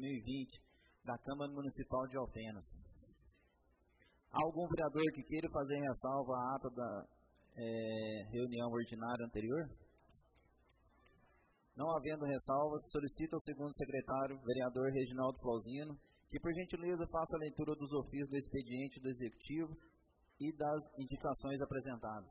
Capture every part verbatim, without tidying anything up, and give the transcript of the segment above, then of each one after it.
mil e vinte da Câmara Municipal de Alfenas. Há algum vereador que queira fazer ressalva à ata da é, reunião ordinária anterior? Não havendo ressalvas, solicito ao segundo secretário, vereador Reginaldo Flauzino, que por gentileza faça a leitura dos ofícios do expediente do Executivo e das indicações apresentadas.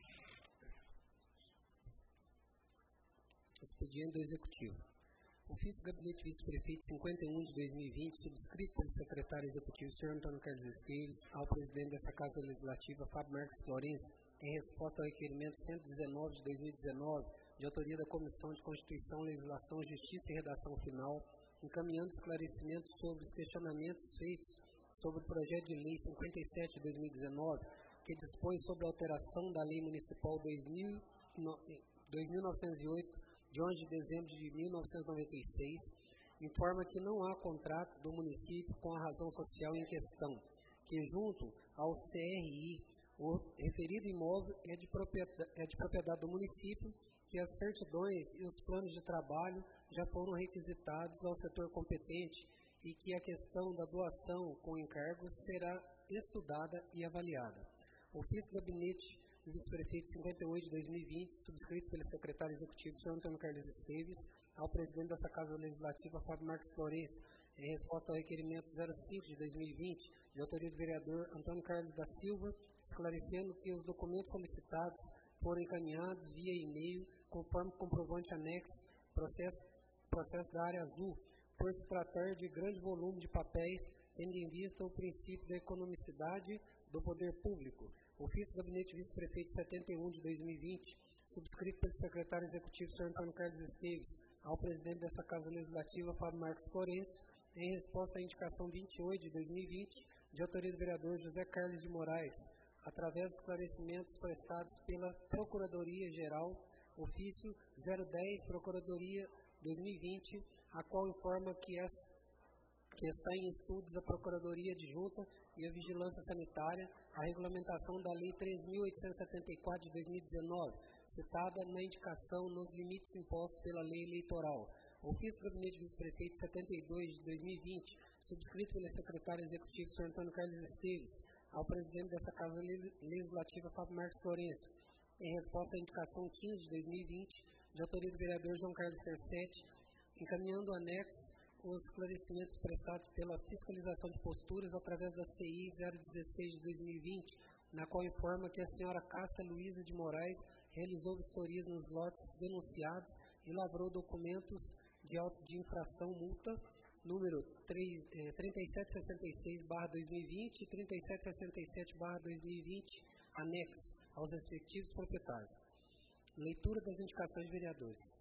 Expediente do Executivo. Ofício do Gabinete Vice-Prefeito cinquenta e um de dois mil e vinte, subscrito pelo secretário executivo, senhor Antônio Carlos Esteves, ao presidente dessa Casa Legislativa, Fábio Marcos Florencio, em resposta ao requerimento cento e dezenove de dois mil e dezenove, de autoria da Comissão de Constituição, Legislação, Justiça e Redação Final, encaminhando esclarecimentos sobre os questionamentos feitos sobre o projeto de lei cinquenta e sete de dois mil e dezenove, que dispõe sobre a alteração da Lei Municipal dois mil novecentos e oito, de onze de dezembro de mil novecentos e noventa e seis, informa que não há contrato do município com a razão social em questão, que junto ao C R I, o referido imóvel é de propriedade, é de propriedade do município, que as certidões e os planos de trabalho já foram requisitados ao setor competente e que a questão da doação com encargos será estudada e avaliada. Ofício do Gabinete do Vice-Prefeito cinquenta e oito de dois mil e vinte, subscrito pelo secretário executivo, senhor Antônio Carlos Esteves, ao presidente dessa Casa Legislativa, Fábio Marcos Florencio, em resposta ao requerimento zero cinco de dois mil e vinte, de autoria do vereador Antônio Carlos da Silva, esclarecendo que os documentos solicitados foram encaminhados via e-mail, conforme comprovante anexo, processo, processo da área azul, por se tratar de grande volume de papéis, tendo em vista o princípio da economicidade do poder público. Ofício do Gabinete Vice-Prefeito setenta e um de dois mil e vinte, subscrito pelo secretário executivo, senhor Antônio Carlos Esteves, ao presidente dessa Casa Legislativa, Fábio Marcos Florencio, em resposta à indicação vinte e oito de dois mil e vinte, de autoria do vereador José Carlos de Moraes, através dos esclarecimentos prestados pela Procuradoria-Geral, ofício zero dez, Procuradoria dois mil e vinte, a qual informa que, as, que está em estudos a Procuradoria Adjunta e a Vigilância Sanitária, a regulamentação da Lei três mil oitocentos e setenta e quatro de dois mil e dezenove, citada na indicação nos limites impostos pela Lei Eleitoral. Ofício do Gabinete Vice-Prefeito setenta e dois de dois mil e vinte, subscrito pelo secretário executivo, senhor Antônio Carlos Esteves, ao presidente dessa Casa Legislativa, Fábio Marcos Florencio, em resposta à indicação quinze de dois mil e vinte, de autoria do vereador João Carlos Tercetti, encaminhando anexo os esclarecimentos prestados pela fiscalização de posturas através da C I zero dezesseis de dois mil e vinte, na qual informa que a senhora Cássia Luísa de Moraes realizou vistorias nos lotes denunciados e lavrou documentos de auto de infração multa número trinta e sete sessenta e seis barra dois mil e vinte e trinta e sete sessenta e sete barra dois mil e vinte, anexo aos respectivos proprietários. Leitura das indicações de vereadores.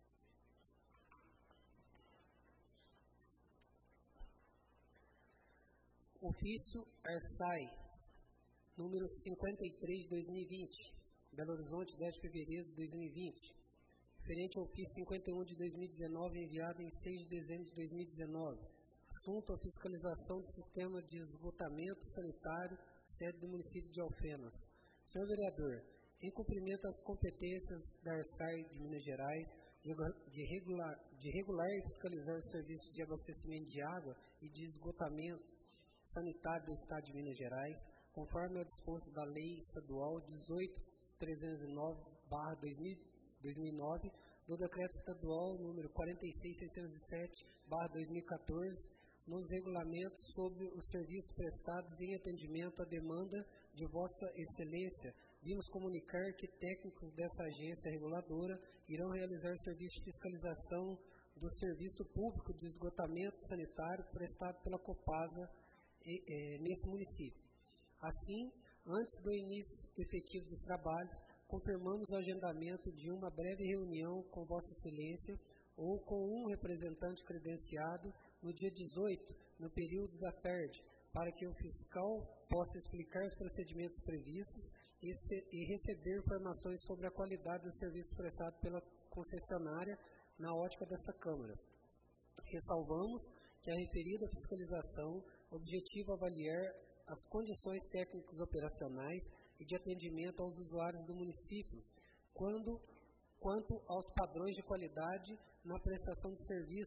Ofício Arsai, número cinquenta e três de dois mil e vinte, Belo Horizonte, dez de fevereiro de dois mil e vinte, referente ao ofício cinquenta e um de dois mil e dezenove, enviado em seis de dezembro de dois mil e dezenove, assunto a fiscalização do sistema de esgotamento sanitário, sede do município de Alfenas. Senhor vereador, em cumprimento às competências da Arsai de Minas Gerais, de regular, de regular e fiscalizar os serviços de abastecimento de água e de esgotamento sanitário do Estado de Minas Gerais, conforme ao disposto da Lei Estadual dezoito mil trezentos e nove barra dois mil e nove, do Decreto Estadual número quarenta e seis mil seiscentos e sete barra dois mil e quatorze, nos regulamentos sobre os serviços prestados em atendimento à demanda de Vossa Excelência, vimos comunicar que técnicos dessa agência reguladora irão realizar serviço de fiscalização do serviço público de esgotamento sanitário prestado pela Copasa e, e, nesse município. Assim, antes do início efetivo dos trabalhos, confirmamos o agendamento de uma breve reunião com Vossa Excelência ou com um representante credenciado no dia dezoito, no período da tarde, para que o fiscal possa explicar os procedimentos previstos e, se, e receber informações sobre a qualidade dos serviços prestados pela concessionária na ótica dessa Câmara. Ressalvamos que a referida fiscalização objetiva avaliar as condições técnicas operacionais e de atendimento aos usuários do município, quando, quanto aos padrões de qualidade na prestação de serviços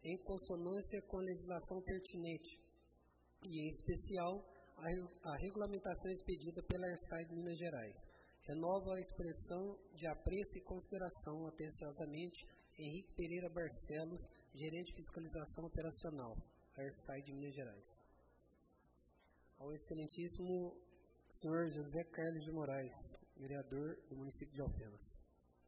em consonância com a legislação pertinente e, em especial, a, a regulamentação expedida pela Arsai de Minas Gerais. Renova a expressão de apreço e consideração, atenciosamente, Henrique Pereira Barcelos, gerente de fiscalização operacional, Arsai de Minas Gerais. Ao excelentíssimo senhor José Carlos de Moraes, vereador do município de Alfenas.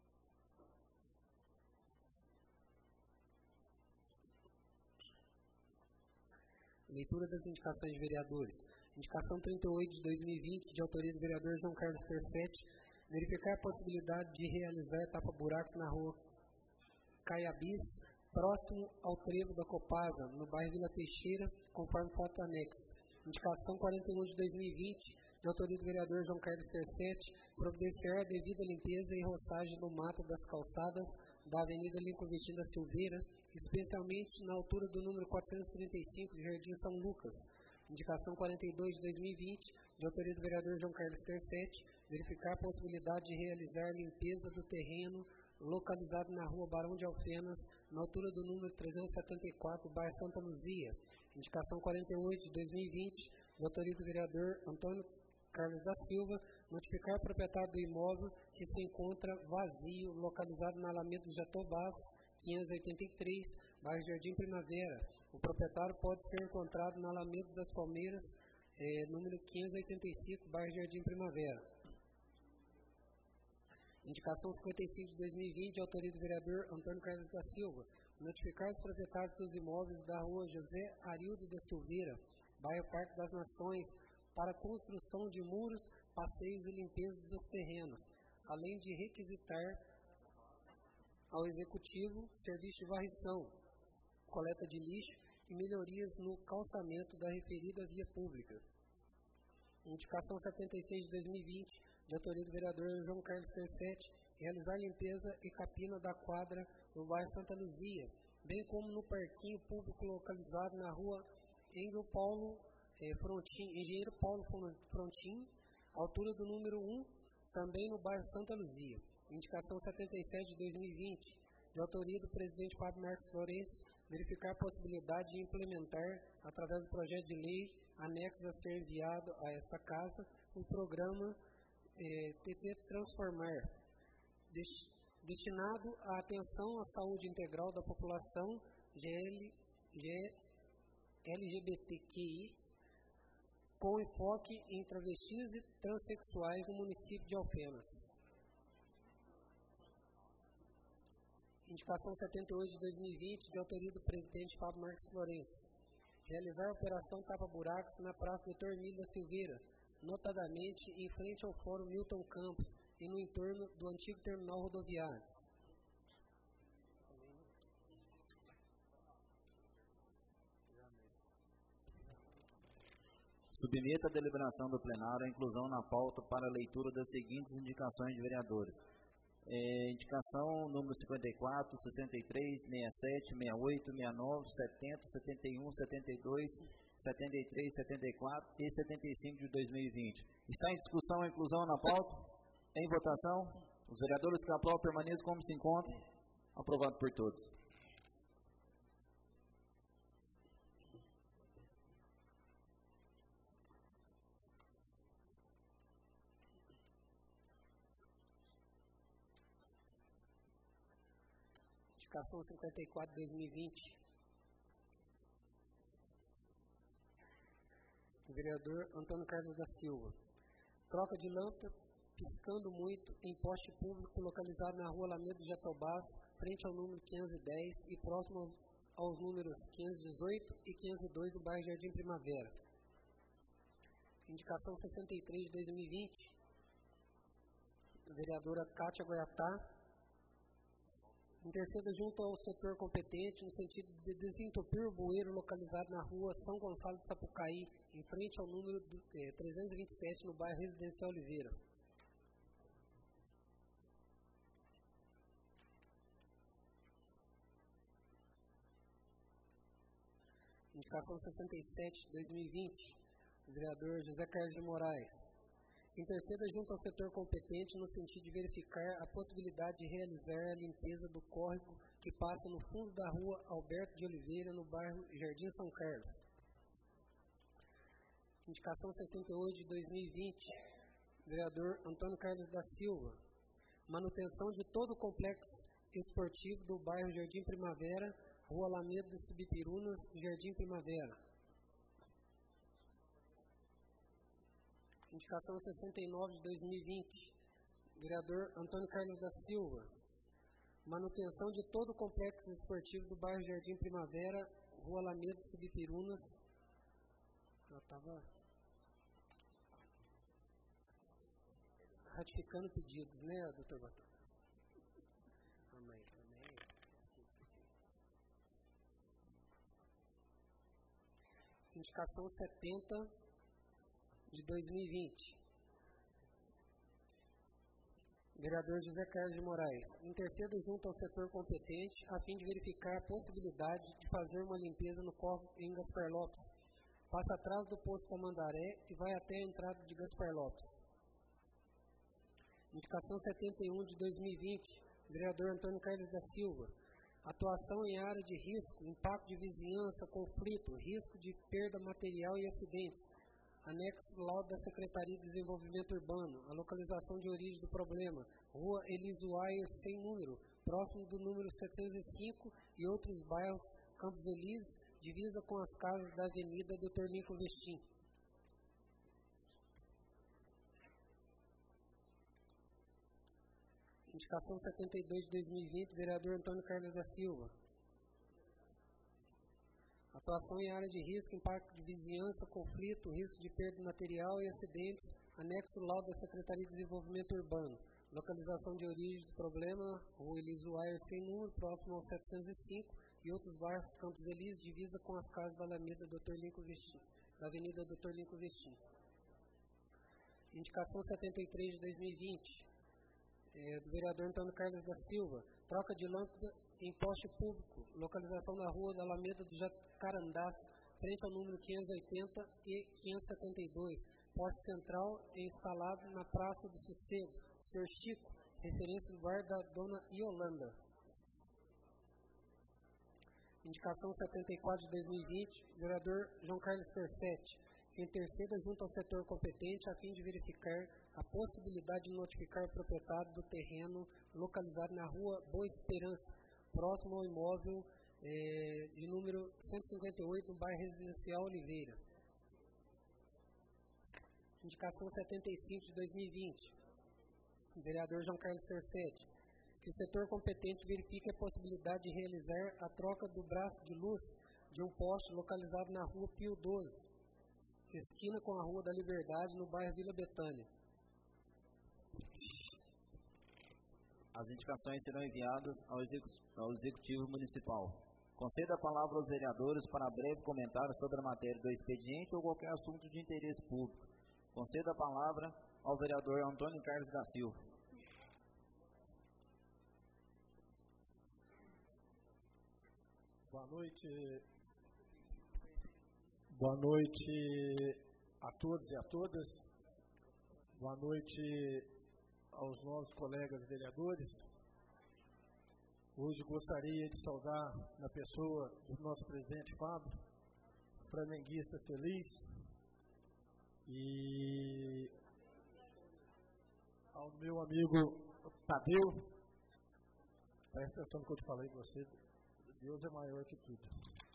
Leitura das indicações de vereadores. Indicação trinta e oito de dois mil e vinte, de autoria do vereador João Carlos Tercetti, verificar a possibilidade de realizar tapa-buracos na rua Caiabis, próximo ao trevo da Copasa, no bairro Vila Teixeira, conforme foto anexo. Indicação quarenta e um de dois mil e vinte, de autoria do vereador João Carlos Tercetti, providenciar a devida limpeza e roçagem do mato das calçadas da Avenida Lincoln Vestino da Silveira, especialmente na altura do número quatrocentos e trinta e cinco de Jardim São Lucas. Indicação quarenta e dois de dois mil e vinte, de autoria do vereador João Carlos Tercetti, verificar a possibilidade de realizar a limpeza do terreno localizado na rua Barão de Alfenas, na altura do número trezentos e setenta e quatro, bairro Santa Luzia. Indicação quarenta e oito de dois mil e vinte, de autoria do vereador Antônio Carlos da Silva, notificar o proprietário do imóvel que se encontra vazio, localizado na Alameda dos Jatobás, quinhentos e oitenta e três, bairro Jardim Primavera. O proprietário pode ser encontrado na Alameda das Palmeiras, eh, número quinhentos e oitenta e cinco, bairro Jardim Primavera. Indicação cinquenta e cinco de dois mil e vinte, de autoria do vereador Antônio Carlos da Silva, notificar os proprietários dos imóveis da rua José Arildo da Silveira, bairro Parque das Nações, para a construção de muros, passeios e limpeza dos terrenos, além de requisitar ao Executivo serviço de varrição, coleta de lixo e melhorias no calçamento da referida via pública. Indicação setenta e seis de dois mil e vinte, de autoria do vereador João Carlos Tercetti, realizar limpeza e capina da quadra no bairro Santa Luzia, bem como no parquinho público localizado na rua Engel Paulo eh, Frontin, Engenheiro Paulo Frontin, altura do número um, também no bairro Santa Luzia. Indicação setenta e sete de dois mil e vinte, de autoria do presidente Fábio Marcos Lourenço, verificar a possibilidade de implementar, através do projeto de lei, anexos a ser enviado a esta casa, o programa eh, T T Transformar, dest, destinado à atenção à saúde integral da população G L, G, L G B T Q I, com enfoque em travestis e transexuais no município de Alfenas. Indicação setenta e oito de dois mil e vinte, de autoria do presidente Fábio Marcos Lourenço. Realizar a operação tapa-buracos na Praça Doutor Emílio da Silveira, notadamente em frente ao Fórum Milton Campos e no entorno do antigo terminal rodoviário. Submeta a deliberação do plenário a inclusão na pauta para a leitura das seguintes indicações de vereadores. É, indicação número cinquenta e quatro, sessenta e três, sessenta e sete, sessenta e oito, sessenta e nove, setenta, setenta e um, setenta e dois, setenta e três, setenta e quatro e setenta e cinco de dois mil e vinte. Está em discussão a inclusão na pauta? Em votação? Os vereadores que aprovam permaneçam como se encontram. Aprovado por todos. Indicação cinquenta e quatro de dois mil e vinte. O vereador Antônio Carlos da Silva. Troca de lâmpada piscando muito em poste público localizado na rua Alameda dos Jatobás, frente ao número quinhentos e dez e próximo aos, aos números quinhentos e dezoito e quinhentos e dois do bairro Jardim Primavera. Indicação sessenta e três de dois mil e vinte. A vereadora Cátia Goiatá. Interceda junto ao setor competente no sentido de desentupir o bueiro localizado na rua São Gonçalo de Sapucaí, em frente ao número do, eh, trezentos e vinte e sete, no bairro Residencial Oliveira. Indicação sessenta e sete de dois mil e vinte, o vereador José Carlos de Moraes. Interceda junto ao setor competente no sentido de verificar a possibilidade de realizar a limpeza do córrego que passa no fundo da rua Alberto de Oliveira, no bairro Jardim São Carlos. Indicação sessenta e oito de dois mil e vinte, vereador Antônio Carlos da Silva. Manutenção de todo o complexo esportivo do bairro Jardim Primavera, Rua Alameda dos Subipirunas, Jardim Primavera. Indicação sessenta e nove de dois mil e vinte, vereador Antônio Carlos da Silva. Manutenção de todo o complexo esportivo do bairro Jardim Primavera, Rua Alameda dos Subipirunas. Eu estava ratificando pedidos, né, doutor Batão? Amém, amém. Indicação setenta de dois mil e vinte. Vereador José Carlos de Moraes. Interceda junto ao setor competente a fim de verificar a possibilidade de fazer uma limpeza no córrego em Gaspar Lopes. Passa atrás do posto Tamandaré e vai até a entrada de Gaspar Lopes. Indicação setenta e um de dois mil e vinte. Vereador Antônio Carlos da Silva. Atuação em área de risco, impacto de vizinhança, conflito, risco de perda material e acidentes. Anexo laudo da Secretaria de Desenvolvimento Urbano. A localização de origem do problema. Rua Eliso Ayer, sem número, próximo do número setecentos e cinco e outros bairros, Campos Elíseos, divisa com as casas da Avenida doutor Lincoln Vestim. Indicação setenta e dois de dois mil e vinte, vereador Antônio Carlos da Silva. Atuação em área de risco, impacto de vizinhança, conflito, risco de perda de material e acidentes, anexo laudo da Secretaria de Desenvolvimento Urbano. Localização de origem do problema, Rua Eliso Ayer, sem número, próximo ao setecentos e cinco e outros bairros, Campos Elíseos, divisa com as casas da Alameda doutor Lincoln Vestim, da Avenida doutor Lincoln Vestim. Indicação setenta e três de dois mil e vinte, é, do vereador Antônio Carlos da Silva. Troca de lâmpada em poste público, localização na rua da Alameda do Jacarandás, frente ao número quinhentos e oitenta e quinhentos e setenta e dois. Poste central é instalado na Praça do Sossego, senhor Chico, referência do bar da dona Iolanda. Indicação setenta e quatro de dois mil e vinte, vereador João Carlos Tercetti. Interceda junto ao setor competente a fim de verificar a possibilidade de notificar o proprietário do terreno localizado na rua Boa Esperança, próximo ao imóvel eh, de número cento e cinquenta e oito, no bairro Residencial Oliveira. Indicação setenta e cinco de dois mil e vinte, vereador João Carlos Tercetti. Que o setor competente verifique a possibilidade de realizar a troca do braço de luz de um poste localizado na rua Pio doze, esquina com a Rua da Liberdade, no bairro Vila Betânia. As indicações serão enviadas ao Executivo Municipal. Conceda a palavra aos vereadores para breve comentário sobre a matéria do expediente ou qualquer assunto de interesse público. Conceda a palavra ao vereador Antônio Carlos da Silva. Boa noite. Boa noite a todos e a todas. Boa noite aos nossos colegas vereadores. Hoje gostaria de saudar na pessoa do nosso presidente Fábio, flamenguista feliz, e ao meu amigo Tadeu. Presta atenção no que eu te falei com você, Deus é maior que tudo.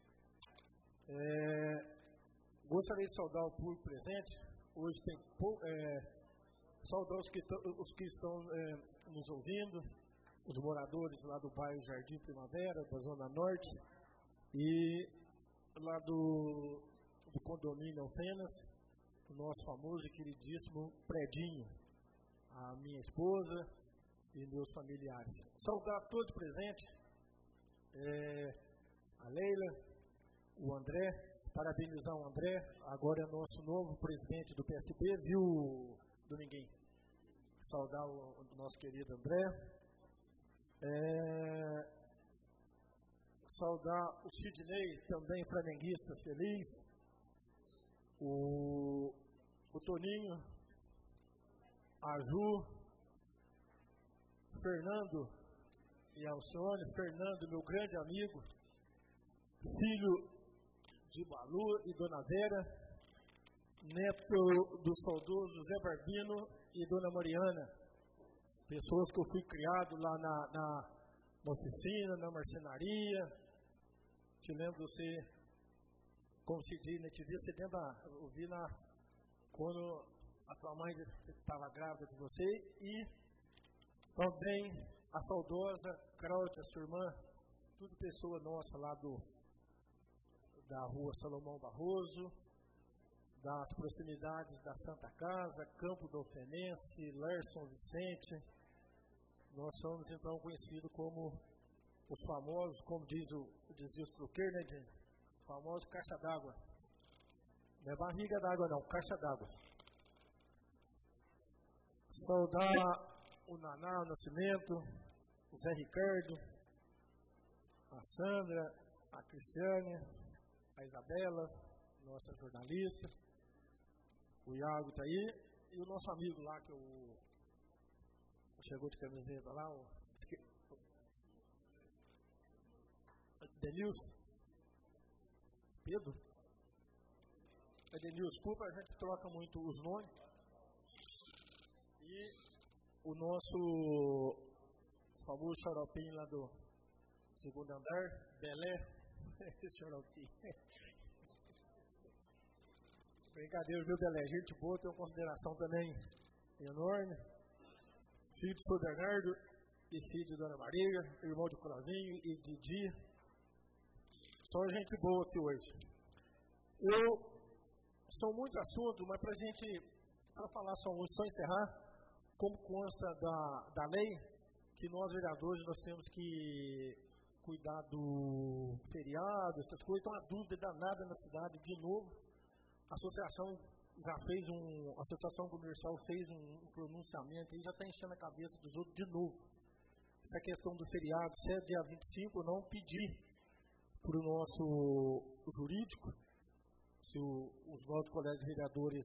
É, gostaria de saudar o público presente. Hoje tem é, saudar os que, os que estão é, nos ouvindo, os moradores lá do bairro Jardim Primavera, da Zona Norte, e lá do, do condomínio Alfenas, o nosso famoso e queridíssimo Predinho, a minha esposa e meus familiares. Saudar todos presentes, é, a Leila, o André, parabenizar o André, agora é nosso novo presidente do P S B, viu, Dominguinho? Saudar o, o nosso querido André. É, saudar o Sidney, também flamenguista feliz. O, o Toninho, a Ju, Fernando e Alcione, Fernando, meu grande amigo, filho de Balu e Dona Vera, neto do saudoso Zé Barbino e Dona Mariana, pessoas que eu fui criado lá na, na, na oficina, na marcenaria. Te lembro você, como se diz, né, te vi, você lembra, eu vi na, quando a tua mãe estava grávida de você, e também a saudosa Cláudia, sua irmã, tudo pessoa nossa lá do, da rua Salomão Barroso, das proximidades da Santa Casa, Campo do Ofenense, Lerson Vicente. Nós somos então conhecidos como os famosos, como diz o, dizia os truqueiros, né, de famosos caixa d'água. Não é barriga d'água não, caixa d'água. Saudar o Naná, o Nascimento, o Zé Ricardo, a Sandra, a Cristiane, a Isabela, nossa jornalista, o Iago está aí, e o nosso amigo lá, que é o, chegou de camiseta lá, o Denilson, Pedro, é Denilson, desculpa, a gente troca muito os nomes, e o nosso famoso xaropinho lá do segundo andar, Belé, esse xaropinho. Brincadeira, viu, Belé? Gente boa, tem uma consideração também enorme. Filho de São Bernardo e filho de Dona Maria, irmão de Colavinho e Didi. Só gente boa aqui hoje. Eu, são muitos assuntos, mas para a gente, para falar só um, só encerrar, como consta da, da lei, que nós vereadores nós temos que cuidar do feriado, essas coisas, então a dúvida danada na cidade, de novo, a associação já fez um, a Associação Comercial fez um, um pronunciamento e já está enchendo a cabeça dos outros de novo. Essa questão do feriado, se é dia vinte e cinco ou não, pedir para o nosso jurídico, se o, os nossos colegas vereadores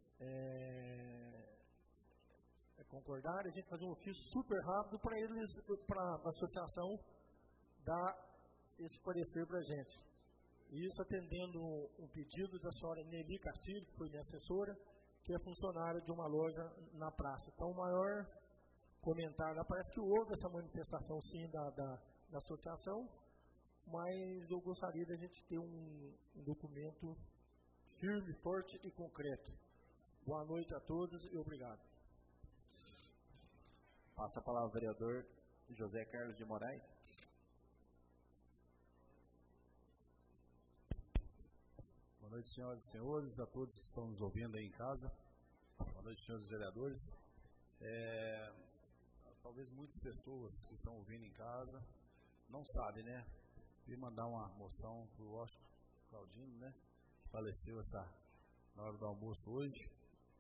é, é concordarem, a gente fazer um ofício super rápido para eles, para a associação dar esse parecer para a gente. E isso atendendo um pedido da senhora Nelly Castilho, que foi minha assessora, que é funcionária de uma loja na praça. Então, o maior comentário, parece que houve essa manifestação, sim, da, da, da associação, mas eu gostaria da gente ter um, um documento firme, forte e concreto. Boa noite a todos e obrigado. Passa a palavra ao vereador José Carlos de Moraes. Boa noite, senhoras e senhores, a todos que estão nos ouvindo aí em casa. Boa noite, senhores vereadores. É, talvez muitas pessoas que estão ouvindo em casa não sabem, né? Queria mandar uma moção para o Washington Claudino, né? Que faleceu essa, na hora do almoço hoje.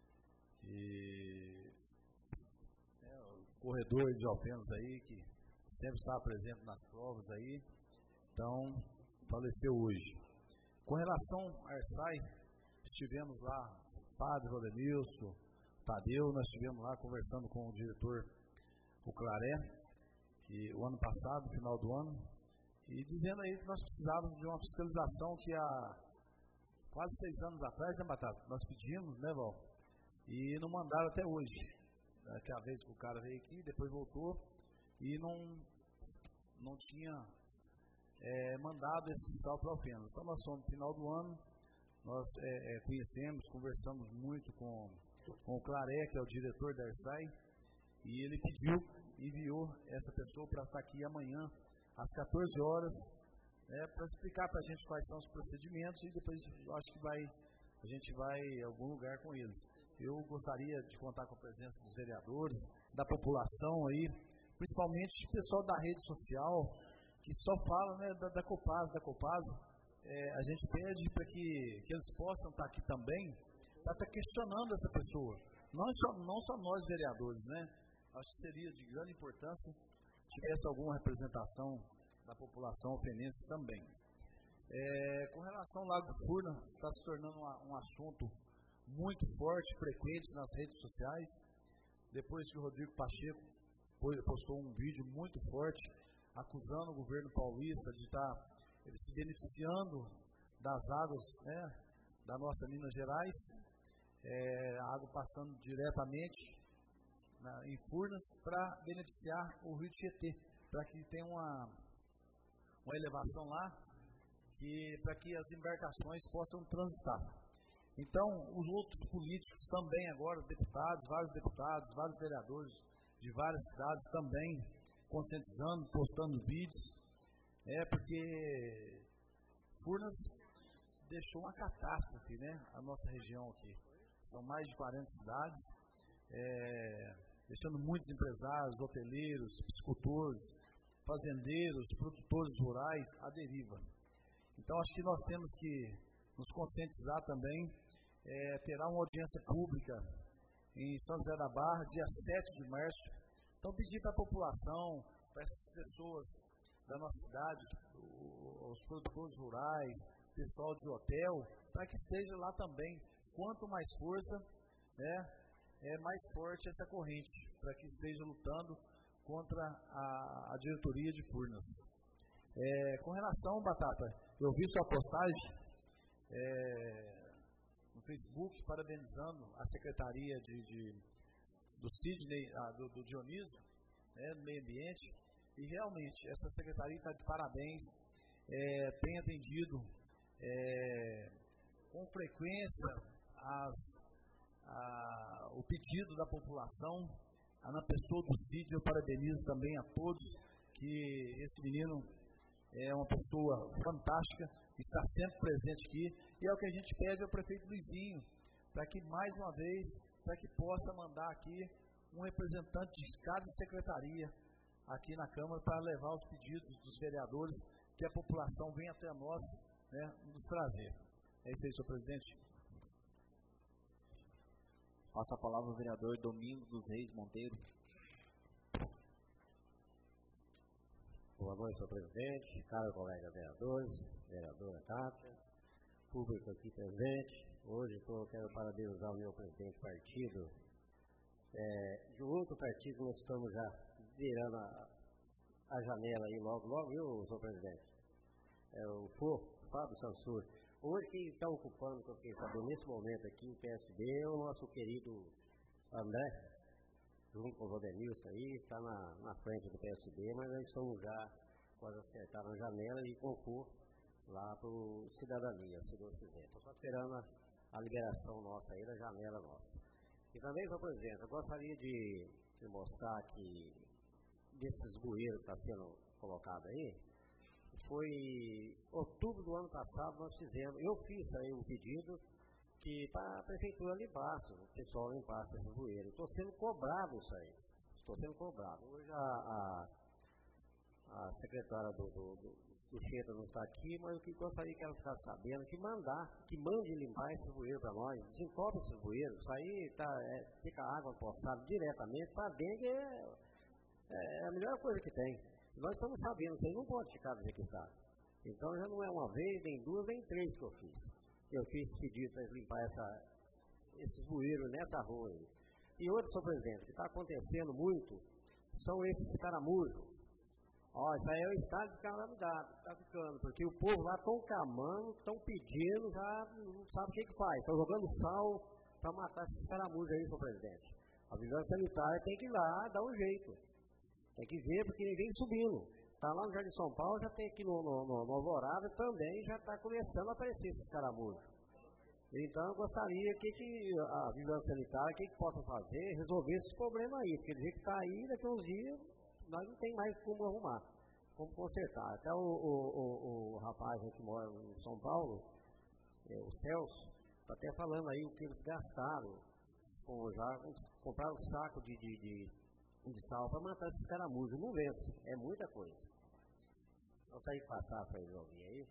E é, o corredor de Alfenas aí, que sempre está presente nas provas aí. Então, faleceu hoje. Com relação a Arsai, estivemos lá, Padre Rodemilson, Tadeu, nós estivemos lá conversando com o diretor, o Claré, que o ano passado, no final do ano, e dizendo aí que nós precisávamos de uma fiscalização que há quase seis anos atrás, né, Batata? Nós pedimos, né, Val? E não mandaram até hoje. Aquela vez que o cara veio aqui, depois voltou e não, não tinha é, mandado esse fiscal para Alfenas. Então, nós somos no final do ano, nós é, é, conhecemos, conversamos muito com, com o Claré, que é o diretor da Arsai, e ele pediu, enviou essa pessoa para estar aqui amanhã, às quatorze horas, né, para explicar para a gente quais são os procedimentos e depois eu acho que vai, a gente vai em algum lugar com eles. Eu gostaria de contar com a presença dos vereadores, da população aí, principalmente o pessoal da rede social, que só fala, né, da, da Copasa, da Copasa. É, a gente pede para que, que eles possam estar aqui também, para estar questionando essa pessoa. Não só, não só nós vereadores, né? Acho que seria de grande importância tivesse alguma representação da população alfenense também. É, com relação ao Lago Furna, está se tornando uma, um assunto muito forte, frequente nas redes sociais. depois que o Rodrigo Pacheco postou um vídeo muito forte, acusando o governo paulista de estar se beneficiando das águas, né, da nossa Minas Gerais, é, a água passando diretamente na, em Furnas para beneficiar o Rio Tietê, para que tenha uma, uma elevação lá, para que as embarcações possam transitar. Então, os outros políticos também agora, deputados, vários deputados, vários vereadores de várias cidades também conscientizando, postando vídeos, é porque Furnas deixou uma catástrofe, né, a nossa região aqui. São mais de quarenta cidades, é, deixando muitos empresários, hoteleiros, piscicultores, fazendeiros, produtores rurais à deriva. Então, acho que nós temos que nos conscientizar também, é, terá uma audiência pública em São José da Barra, dia sete de março. Então, pedir para a população, para essas pessoas da nossa cidade, os produtores rurais, pessoal de hotel, para que esteja lá também. Quanto mais força, né, é mais forte essa corrente, para que esteja lutando contra a, a diretoria de Furnas. É, com relação, Batata, eu vi sua postagem é, no Facebook, parabenizando a Secretaria de, de, do Sidney, ah, do, do Dionísio, né, do Meio Ambiente, e realmente essa Secretaria está de parabéns, é, tem atendido é, com frequência as, a, o pedido da população. Na pessoa do Sidney, eu parabenizo também a todos, que esse menino é uma pessoa fantástica, está sempre presente aqui, e é o que a gente pede ao prefeito Luizinho, para que mais uma vez, para que possa mandar aqui um representante de cada secretaria aqui na Câmara para levar os pedidos dos vereadores, que a população venha até nós, né, nos trazer. É isso aí, senhor presidente. Passa a palavra ao vereador Domingos dos Reis Monteiro. Boa noite, senhor presidente, caros colegas vereadores, vereadora Cátia, público aqui presente. Hoje eu quero parabenizar o meu presidente de partido. É, de um outro partido nós estamos já virando a, a janela aí logo, logo, viu, senhor presidente? É o F O, Fábio Sansur. Hoje quem está ocupando, que eu fiquei sabendo nesse momento aqui, o P S B, é o nosso querido André, junto com o Rodenilson aí, está na, na frente do P S B, mas nós estamos já quase acertados na janela e concurso lá para o Cidadania, se Deus quiser. Estou só esperando a, a liberação nossa aí, da janela nossa. E também, senhor presidente, eu gostaria de, de mostrar que desses bueiros que está sendo colocado aí, foi outubro do ano passado nós fizemos, eu fiz aí um pedido que para a prefeitura limpasse, o pessoal limpasse esse bueiro. Estou sendo cobrado isso aí, estou sendo cobrado. Hoje a, a, a secretária do, do, do, do Cheta não está aqui, mas eu que gostaria que ela ficasse sabendo, que mandar, que mande limpar esse bueiro para nós, desencobre esses bueiros, isso aí tá, é, fica água poçada diretamente para dengue, é, é a melhor coisa que tem. Nós estamos sabendo, isso aí não pode ficar do jeito que está. Então já não é uma vez, nem duas, nem três que eu fiz. Eu fiz pedido para limpar essa, esses bueiros nessa rua aí. E outro, senhor presidente, que está acontecendo muito, são esses caramujos. Ó, isso aí é o estado de calamidade, está ficando, porque o povo lá estão camando, estão pedindo, já não sabe o que que faz. Estão jogando sal para matar esses caramujos aí, senhor presidente. A vigilância sanitária tem que ir lá dar um jeito. Tem que ver, porque ninguém subindo. Está lá no Jardim São Paulo, já tem aqui no, no, no, no Alvorada também, já está começando a aparecer esses caramujos. Então eu gostaria que, que a vigilância sanitária, que, que possa fazer, resolver esse problema aí, porque do jeito que está aí, daqui a uns dias, nós não tem mais como arrumar, como consertar. Até o, o, o, o rapaz que mora em São Paulo, é, o Celso, está até falando aí o que eles gastaram, com, já compraram um saco de, de, de de sal para matar esses caramujos. Não vence, é muita coisa. Vou sair passar para resolver aí.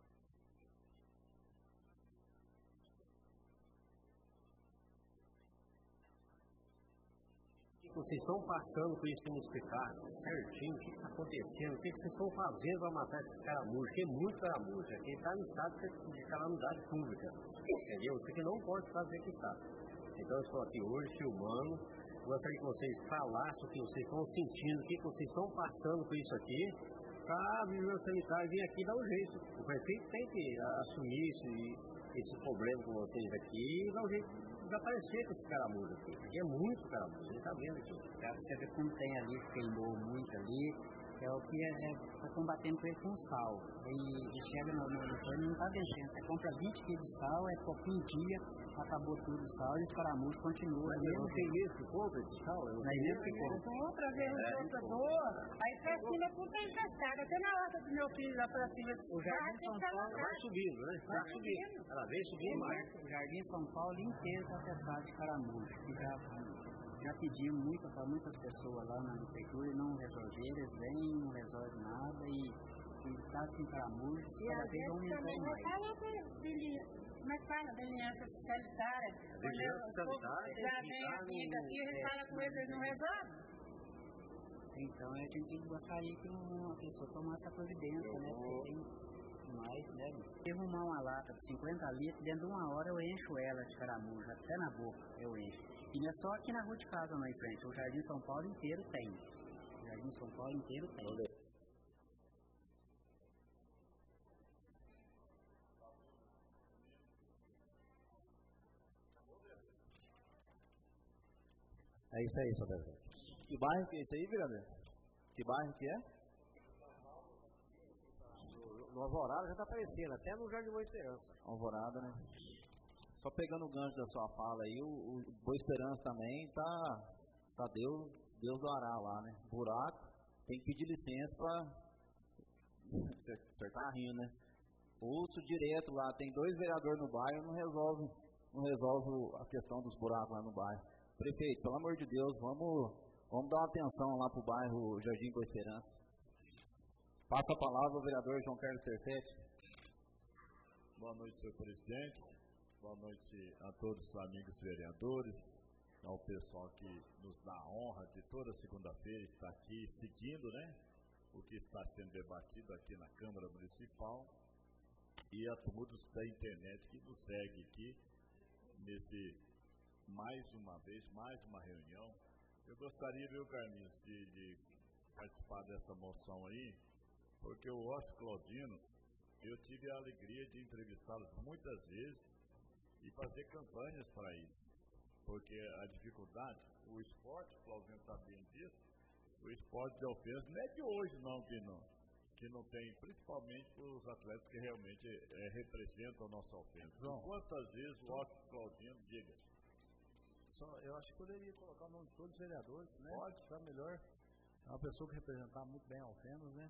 Vocês estão passando com isso no explicar certinho o que está acontecendo, o que vocês estão fazendo para matar esses caramujos, que é muito caramujo, aqui está no estado de calamidade pública, entendeu? Isso aqui não pode fazer que está. Então eu estou aqui hoje filmando, gostaria que vocês falassem o que vocês estão sentindo, o que vocês estão passando com isso aqui, para a Vigilância Sanitária vir aqui e dar um jeito. O prefeito tem que assumir esse, esse problema com vocês aqui e dar um jeito de desaparecer com esses caramujos aqui. Aqui é muito caramujo, você está vendo aqui. Você vê como tem ali, queimou muito ali. É o que é, é combatendo com ele com sal. E, e chega no, no, no não está deixando. Você compra vinte quilos de sal, é pouquinho dia, acabou tudo o sal e os caramujos continuam. Mas mesmo tem mesmo que compra esse sal? Mas mesmo que compra. Outra vez, outra boa. Aí pra cima é puta encastada. Até na hora do meu filho lá pra cima. O Jardim São Paulo vai subindo, né? Vai subindo. Ela vem subindo mais. O Jardim São Paulo inteiro está fechado de caramujo. Já, já pedimos muito para muitas pessoas lá na prefeitura e não resolveram. Eles vêm, não resolvem nada e está sem caramujo. Cada vez vão aumentando mais. Como é que fala? Deliança sanitária. Deliança sanitária. Já vem aqui, aqui a gente fala com eles, eles não resolvem. Então a gente gostaria que uma pessoa tomasse a providência, né? Porque tem mais, né? Se arrumar uma lata de cinquenta litros, dentro de uma hora eu encho ela de caramujo, até na boca eu encho. E não é só aqui na rua de casa, não, em frente. O Jardim São Paulo inteiro tem. O Jardim São Paulo inteiro tem. É isso aí, seu presidente. Que bairro que é esse aí, vereador? Que bairro que é? No Alvorada já está aparecendo, até no Jardim Boa Esperança. Alvorada, né? Só pegando o gancho da sua fala aí, o, o Boa Esperança também tá, tá Deus, Deus do Ará lá, né? Buraco, tem que pedir licença para acertar rindo, né? Pulso direto lá, tem dois vereadores no bairro, não resolve, não resolve a questão dos buracos lá no bairro. Prefeito, pelo amor de Deus, vamos, vamos dar uma atenção lá pro bairro Jardim Boa Esperança. Passa a palavra ao vereador João Carlos Tercetti. Boa noite, senhor presidente. Boa noite a todos os amigos vereadores, ao pessoal que nos dá a honra de toda segunda-feira estar aqui seguindo, né, o que está sendo debatido aqui na Câmara Municipal, e a todos da internet que nos segue aqui nesse, mais uma vez, mais uma reunião. Eu gostaria, viu, Carlinhos, de, de participar dessa moção aí, porque o Oscar Claudino, eu tive a alegria de entrevistá-los muitas vezes e fazer campanhas para isso, porque a dificuldade, o esporte, o Claudino está bem disso, o esporte de ofensa não é de hoje não que não, que não tem, principalmente os atletas que realmente é, representam a nossa ofensa. João, quantas vezes o Oscar Claudino, diga? Só, eu acho que poderia colocar o nome de todos os vereadores, né? Pode. Ficar melhor. É uma pessoa que representar muito bem a Alfenas, né?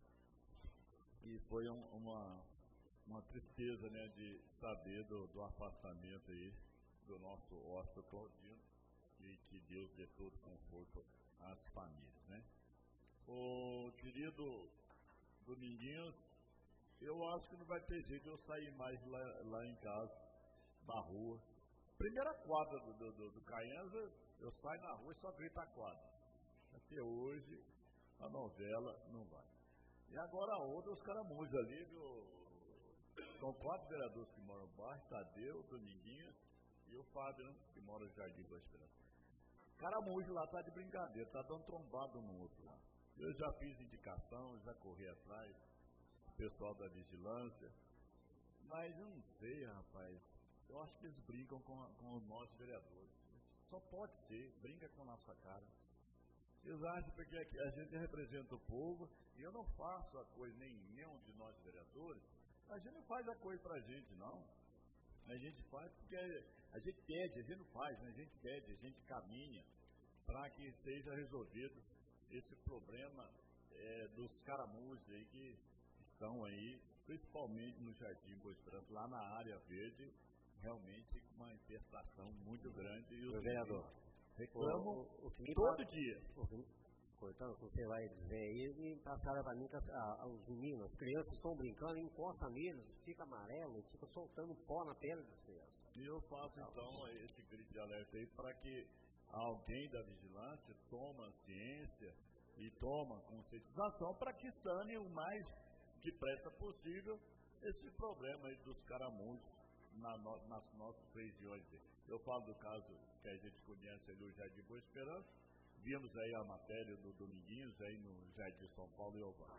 E foi um, uma, uma tristeza, né, de saber do, do afastamento aí do nosso Oscar Claudino, e que Deus dê todo conforto às famílias, né? O querido Dominguinhos, eu acho que não vai ter jeito de eu sair mais lá, lá em casa, na rua. Primeira quadra do, do, do, do Caianza, eu saio na rua e só grito a quadra. Até hoje, a novela não vai. E agora a outra, os caramujos ali, viu? São quatro vereadores que moram no bairro, Tadeu, Dominguinhos e o Fábio, né, que mora no Jardim Boa Esperança. Caramujo lá tá de brincadeira, tá dando trombado no outro lá. Eu já fiz indicação, já corri atrás, o pessoal da vigilância, mas eu não sei, rapaz, eu acho que eles brincam com, a, com nós vereadores. Só pode ser, brinca com a nossa cara. Eles acham porque a gente representa o povo e eu não faço a coisa, nem nenhum de nós vereadores, a gente não faz a coisa pra gente, não. A gente faz porque a gente pede, a gente não faz, né? A gente pede, a gente caminha para que seja resolvido esse problema é, dos caramujos aí que estão aí, principalmente no Jardim Boa Esperança, lá na área verde, realmente uma infestação muito grande. E o vereador reclamam o, o que todo tá, dia. O que, cortando o que você vai dizer aí, e passaram para mim que as, a, os meninos, as crianças estão brincando, encosta neles, fica amarelo, fica soltando pó na pele das crianças. E eu faço então esse grito de alerta aí para que alguém da vigilância toma ciência e toma conscientização para que sane o mais depressa possível esse problema aí dos caramujos na, no, nas nossas regiões. Eu falo do caso que a gente conhece ali, o Jardim Boa Esperança. Vimos aí a matéria do Dominguinhos aí no Jardim São Paulo e Oval.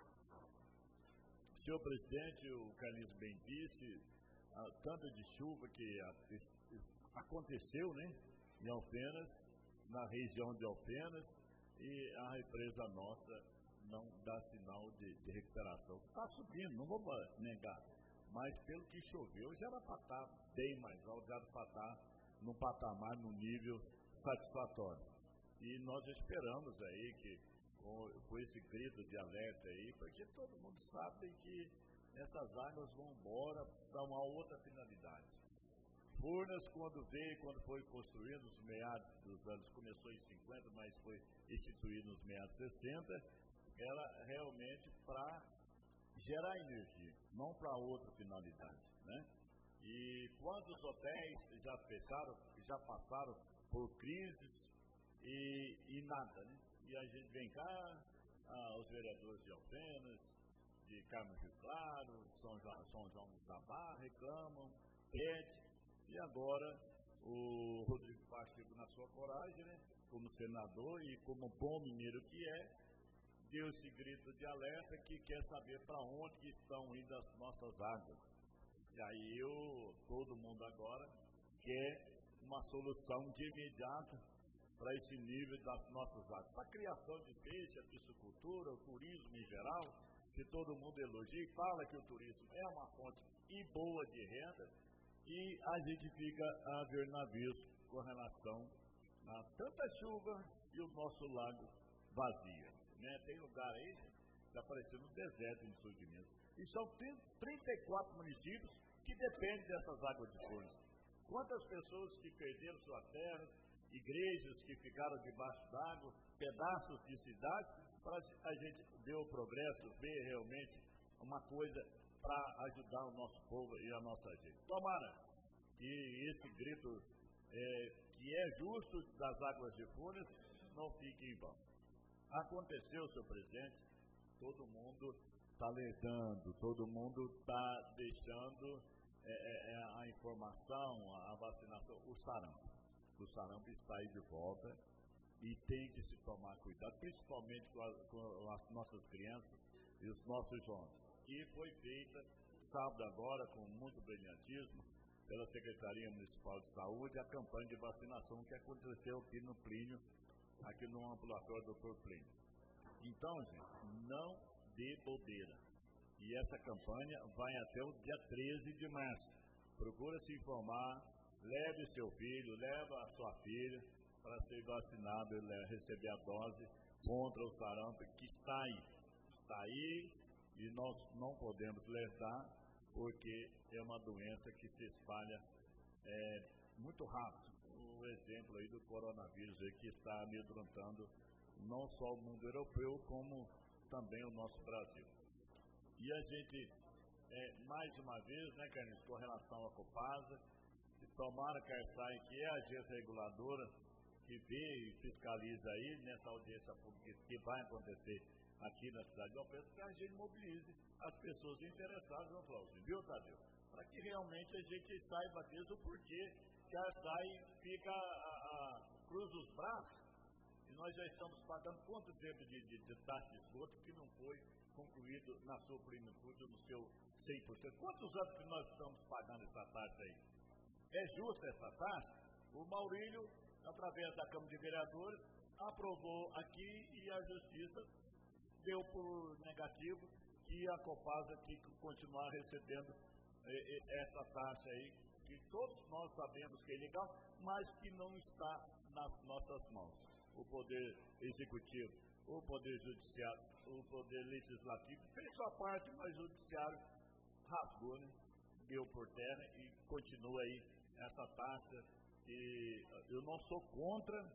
Senhor presidente, o Carlinhos bem disse, a, tanto de chuva que a, aconteceu, né, em Alfenas, na região de Alfenas, e a represa nossa não dá sinal de, de recuperação. Está subindo, não vou negar, mas pelo que choveu já era para estar bem mais alto, já era para estar num patamar, num nível satisfatório. E nós esperamos aí que, com, com esse grito de alerta aí, porque todo mundo sabe que essas águas vão embora para uma outra finalidade. Furnas, quando veio, quando foi construído nos meados dos anos, começou em cinquenta, mas foi instituído nos meados de sessenta, era realmente para gerar energia, não para outra finalidade, né? E quantos hotéis já fecharam, já passaram por crises e, e nada, né? E a gente vem cá, ah, os vereadores de Alfenas, de Carmo Rio Claro, São João, São João da Barra, reclamam, pedem, e agora o Rodrigo Pacheco, na sua coragem, né, como senador e como bom mineiro que é, deu esse grito de alerta que quer saber para onde estão indo as nossas águas. E aí eu, todo mundo agora quer uma solução de imediato para esse nível das nossas águas. Para a criação de peixe, a piscicultura, o turismo em geral, que todo mundo elogia e fala que o turismo é uma fonte e boa de renda, e a gente fica a ver navios com relação a tanta chuva e o nosso lago vazio. Né? Tem lugar aí que está parecendo um deserto no sul de Minas. E são trinta e quatro municípios que dependem dessas águas de Furnas. Quantas pessoas que perderam suas terras, igrejas que ficaram debaixo d'água, pedaços de cidades, para a gente ver o progresso, ver realmente uma coisa para ajudar o nosso povo e a nossa gente. Tomara que esse grito, é, que é justo das águas de Furnas, não fique em vão. Aconteceu, senhor presidente, todo mundo está alertando, todo mundo está deixando é, é, a informação, a vacinação, o sarampo. O sarampo está aí de volta e tem que se tomar cuidado, principalmente com, a, com as nossas crianças e os nossos jovens. E foi feita, sábado agora, com muito brilhantismo, pela Secretaria Municipal de Saúde, a campanha de vacinação que aconteceu aqui no Plínio, aqui no ambulatório do doutor Plínio. Então, gente, não dê bobeira. E essa campanha vai até o dia treze de março. Procura se informar, leve seu filho, leva a sua filha para ser vacinado e receber a dose contra o sarampo que está aí. Está aí e nós não podemos lesar porque é uma doença que se espalha é, muito rápido. O exemplo aí do coronavírus aí que está amedrontando não só o mundo europeu, como também o nosso Brasil. E a gente, é, mais uma vez, né, Carlinhos, com relação à Copasa, tomara que a ARSAI, que é a agência reguladora, que vê e fiscaliza aí nessa audiência pública que vai acontecer aqui na cidade de Alfenas, que a gente mobilize as pessoas interessadas no Flávio, viu, Tadeu? Para que realmente a gente saiba mesmo o porquê que a ARSAI fica, a, a, cruza os braços, e nós já estamos pagando quanto tempo de, de, de taxa de esgoto que não foi concluído na sua plenitude, no seu cem por cento. Quantos anos que nós estamos pagando essa taxa aí? É justa essa taxa? O Maurílio, através da Câmara de Vereadores, aprovou aqui e a Justiça deu por negativo que a Copasa tem que continuar recebendo eh, essa taxa aí, que todos nós sabemos que é ilegal, mas que não está nas nossas mãos. O Poder Executivo, o Poder Judiciário, o Poder Legislativo fez sua parte, mas o Judiciário rasgou, né? Deu por terra e continua aí essa taxa. E eu não sou contra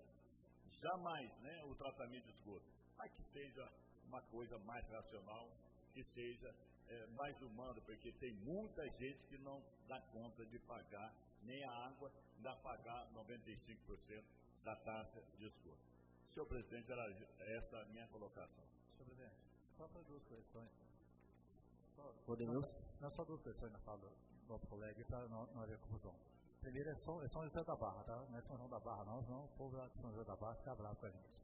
jamais, né, o tratamento de esgoto, mas que seja uma coisa mais racional, que seja é, mais humana, porque tem muita gente que não dá conta de pagar nem a água, ainda pagar noventa e cinco por cento da taxa de esgoto. Senhor presidente, era essa a minha colocação. Senhor presidente, só para duas questões. Só, Podemos? Não, só duas questões na fala nosso colega para não, não haver confusão. Primeiro é São, é São José da Barra, tá? Não é São João da Barra, não, senão o povo lá de São José da Barra fica bravo com a gente.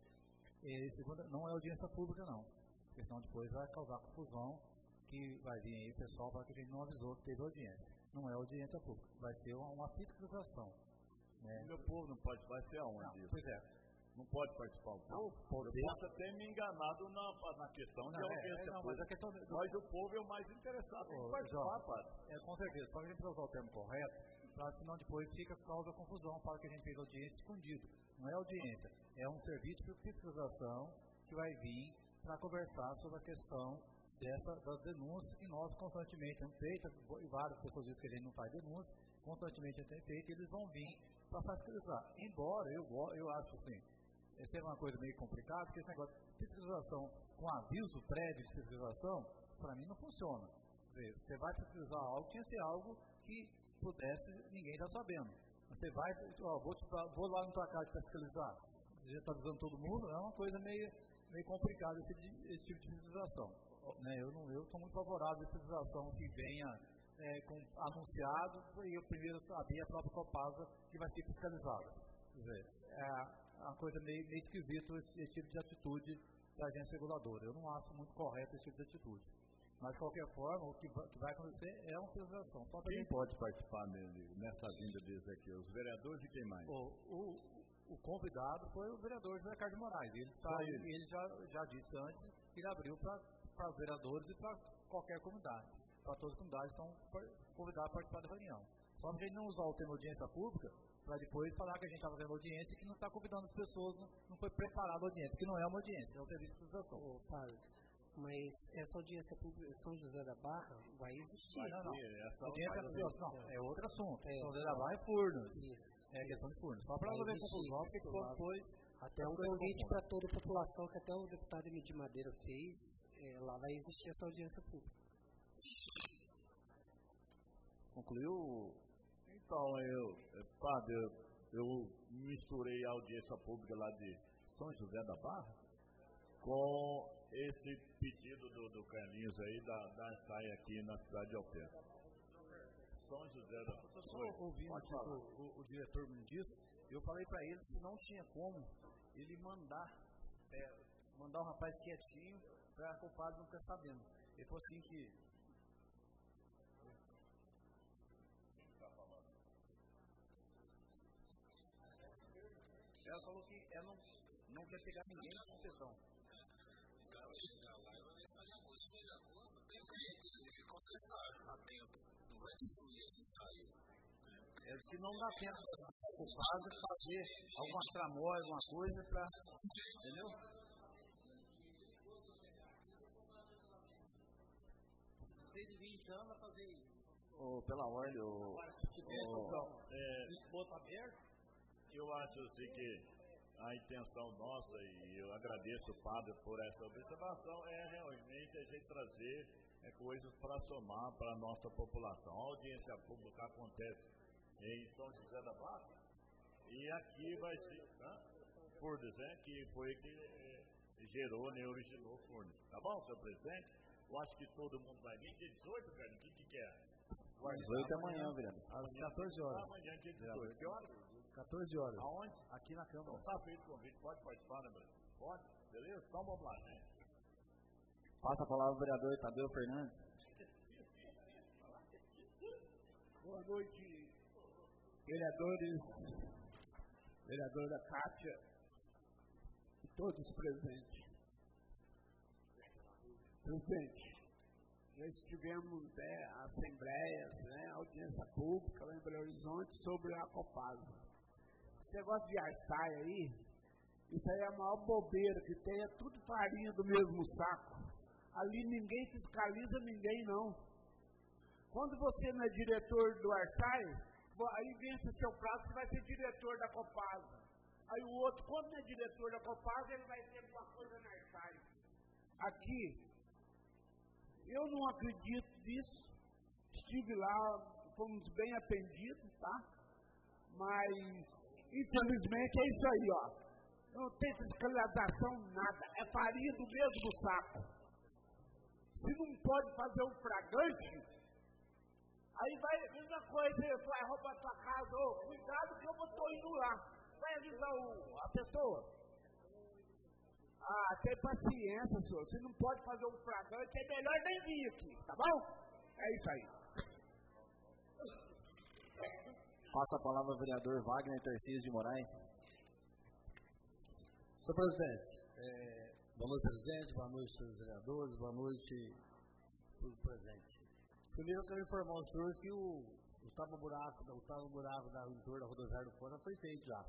E segundo, não é audiência pública, não. Porque senão depois vai causar confusão, que vai vir aí o pessoal para que a gente não avisou que teve audiência. Não é audiência pública, vai ser uma, uma fiscalização. Né? O meu povo não pode, vai ser aonde? Não, pois é. Não pode participar. Não, poder... Eu posso até me enganado na, na questão de audiência é, é, pública. Mas, a questão do... mas o povo é o mais interessado em participar, padre. É, com certeza. Só que a gente precisa usar o termo correto, pra, senão depois fica causa confusão para que a gente fez audiência escondido. Não é audiência, é um serviço de fiscalização que vai vir para conversar sobre a questão dessa, das denúncias que nós constantemente temos feito, e várias pessoas dizem que a gente não faz denúncia, constantemente a gente tem feito, e eles vão vir para fiscalizar. Embora eu, eu acho assim, essa é uma coisa meio complicada, porque esse negócio de fiscalização com aviso prévio de fiscalização, para mim não funciona. Quer dizer, você vai fiscalizar algo, tinha que ser algo que pudesse ninguém estar sabendo. Você vai, ó, vou, te, vou lá na tua casa fiscalizar, você já está avisando todo mundo, é uma coisa meio, meio complicada esse, esse tipo de fiscalização. Né? Eu, não, eu sou muito favorável à fiscalização que venha é, com, anunciado, e eu primeiro saber a própria Copasa que vai ser fiscalizada. Quer dizer, é uma coisa meio, meio esquisita esse, esse tipo de atitude da agência reguladora. Eu não acho muito correto esse tipo de atitude. Mas, de qualquer forma, o que vai, que vai acontecer é uma fiscalização. Só quem pode participar nele, nessa vinda deles aqui? Os vereadores e quem mais? O, o, o convidado foi o vereador José Carlos de Moraes. Ele, tá, ele. ele já, já disse antes que ele abriu para os vereadores e para qualquer comunidade. Para todas as comunidades são convidados a participar da reunião. Só que a gente não usar o termo audiência pública para depois falar que a gente está fazendo audiência e que não está convidando as pessoas, não, não foi preparada a audiência, porque não é uma audiência, é um serviço de fiscalização. Ô, padre, mas essa audiência pública em São José da Barra vai existir. Não, não. Essa audiência pública não, é outro assunto. É, São José da Barra é Furnas. Isso. É a questão de Furnas. Só para não haver confusão, porque depois... Até um convite para toda a população, que até o deputado Emidir Madeira fez, é, lá vai existir essa audiência pública. Concluiu? Então, eu, padre, eu, eu misturei a audiência pública lá de São José da Barra com esse pedido do, do Carlinhos aí da, da saia aqui na cidade de Alpena. São José da Barra. Eu só ouvindo aqui o, o, o diretor me disse, eu falei para ele se não tinha como ele mandar, é, mandar o rapaz quietinho para a Copasa não ficar sabendo. Ele falou assim que ela falou que ela não, não quer pegar ninguém na confusão. É, se não dá tempo para fazer alguma tramóia, alguma coisa para. Entendeu? Desde vinte anos a fazer isso. Oh, pela ordem, o. Agora, se tivesse oh, é, esgoto aberto, eu acho assim que a intenção nossa, e eu agradeço o padre por essa observação, é realmente a gente trazer é, coisas para somar para a nossa população. A audiência pública acontece em São José da Barra, e aqui vai ser, né, Furnas, né, que foi que é, gerou, né, originou Furnas. Tá bom, senhor presidente? Eu acho que todo mundo vai vir. Dia dezoito, cara, o que que quer? dezoito da manhã, vereador. Às quatorze horas. Amanhã, dia dezoito. Que horas? quatorze horas. Aonde? Aqui na Câmara. Está feito o convite, pode participar, né, Brasil? Pode? Beleza? Então vamos lá, né? Passa a palavra ao vereador Tadeu Fernandes. Boa noite, vereadores, vereadora Kátia e todos presentes. Presidente, nós tivemos né, assembleias, né, audiência pública lá em Belo Horizonte sobre a Copasa. Esse negócio de Arçaia aí, isso aí é a maior bobeira que tem, é tudo farinha do mesmo saco. Ali ninguém fiscaliza ninguém, não. Quando você não é diretor do Arçaia, aí vence o seu prazo, você vai ser diretor da Copasa. Aí o outro, quando não é diretor da Copasa, ele vai ser alguma coisa na Arçaia. Aqui, eu não acredito nisso. Estive lá, fomos bem atendidos, tá? Mas, infelizmente, é isso aí, ó. Não tem fiscalização, nada. É farinha do mesmo saco. Se não pode fazer um fragante, Aí vai, mesma coisa, vai roubar tua casa, ô, cuidado que eu estou indo lá. Vai avisar o, a pessoa. Ah, tem paciência, senhor. Você não pode fazer um flagrante, é melhor nem vir aqui, tá bom? É isso aí. Passa a palavra ao vereador Wagner Tarcísio de Moraes. Senhor presidente, é, boa noite, presidente, boa noite, senhores vereadores, boa noite, tudo presente. Primeiro eu quero informar o senhor que o, o tapa-buraco, o tapa-buraco da entorno da rodoviária do Fora foi feito já.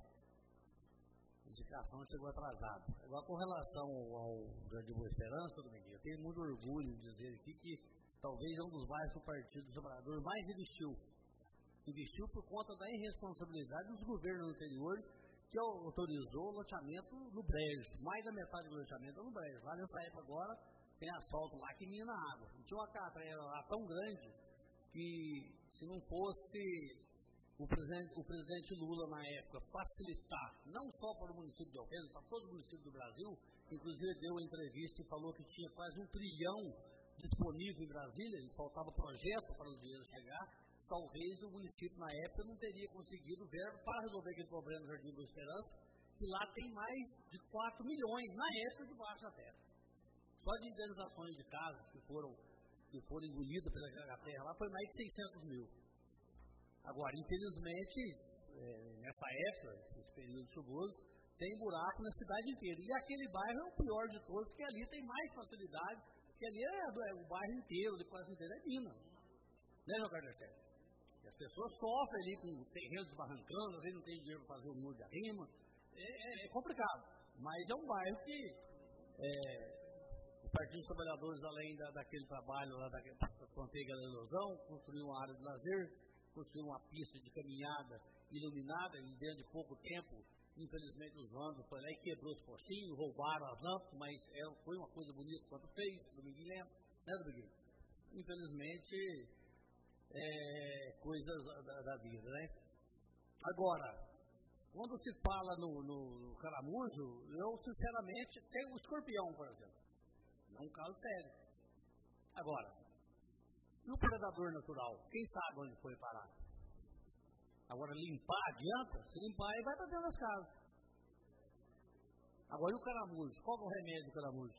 A indicação chegou atrasada. Agora, com relação ao Jardim Boa Esperança, Dominguinho, eu tenho muito orgulho de dizer aqui que talvez é um dos bairros que o Partido dos Trabalhadores mais investiu. Investiu por conta da irresponsabilidade dos governos anteriores que autorizou o loteamento no brejo. Mais da metade do loteamento é no brejo. Lá nessa época agora tem asfalto lá que mina água. E tinha uma catraia lá tão grande que se não fosse o presidente, o presidente Lula na época facilitar, não só para o município de Alfenas, para todo o município do Brasil, inclusive deu uma entrevista e falou que tinha quase um trilhão disponível em Brasília, e faltava projeto para o dinheiro chegar, talvez o município na época não teria conseguido verbo para resolver aquele problema do Jardim Boa Esperança, que lá tem mais de quatro milhões na época debaixo da terra. Só de indenizações de casas que foram, que foram engolidas pela terra lá foi mais de seiscentos mil. Agora, infelizmente, é, nessa época, nesse período chuvoso, tem buraco na cidade inteira. E aquele bairro é o pior de todos, porque ali tem mais facilidade, porque ali é, é o bairro inteiro, de quase inteiro é Minas. Né, João Carlos? As pessoas sofrem ali com terrenos desbarrancando, às vezes não tem dinheiro para fazer o muro de arrima. É, é, é complicado, mas é um bairro que é, o Partido dos Trabalhadores, além da, daquele trabalho lá da Manteiga da Ilusão, construiu uma área de lazer, construiu uma pista de caminhada iluminada, e dentro de pouco tempo, infelizmente, os vândalos foram lá e quebrou os postinhos, roubaram as lâmpadas, mas é, foi uma coisa bonita quando fez, Dominguinho lembra, né, Dominguinho? Infelizmente, é, coisas da, da vida, né? Agora, quando se fala no, no, no caramujo, eu, sinceramente, tenho o escorpião, por exemplo. É um caso sério. Agora, e o predador natural? Quem sabe onde foi parar? Agora, limpar adianta? Se limpar, aí vai para dentro das casas. Agora, e o caramujo? Qual é o remédio do caramujo?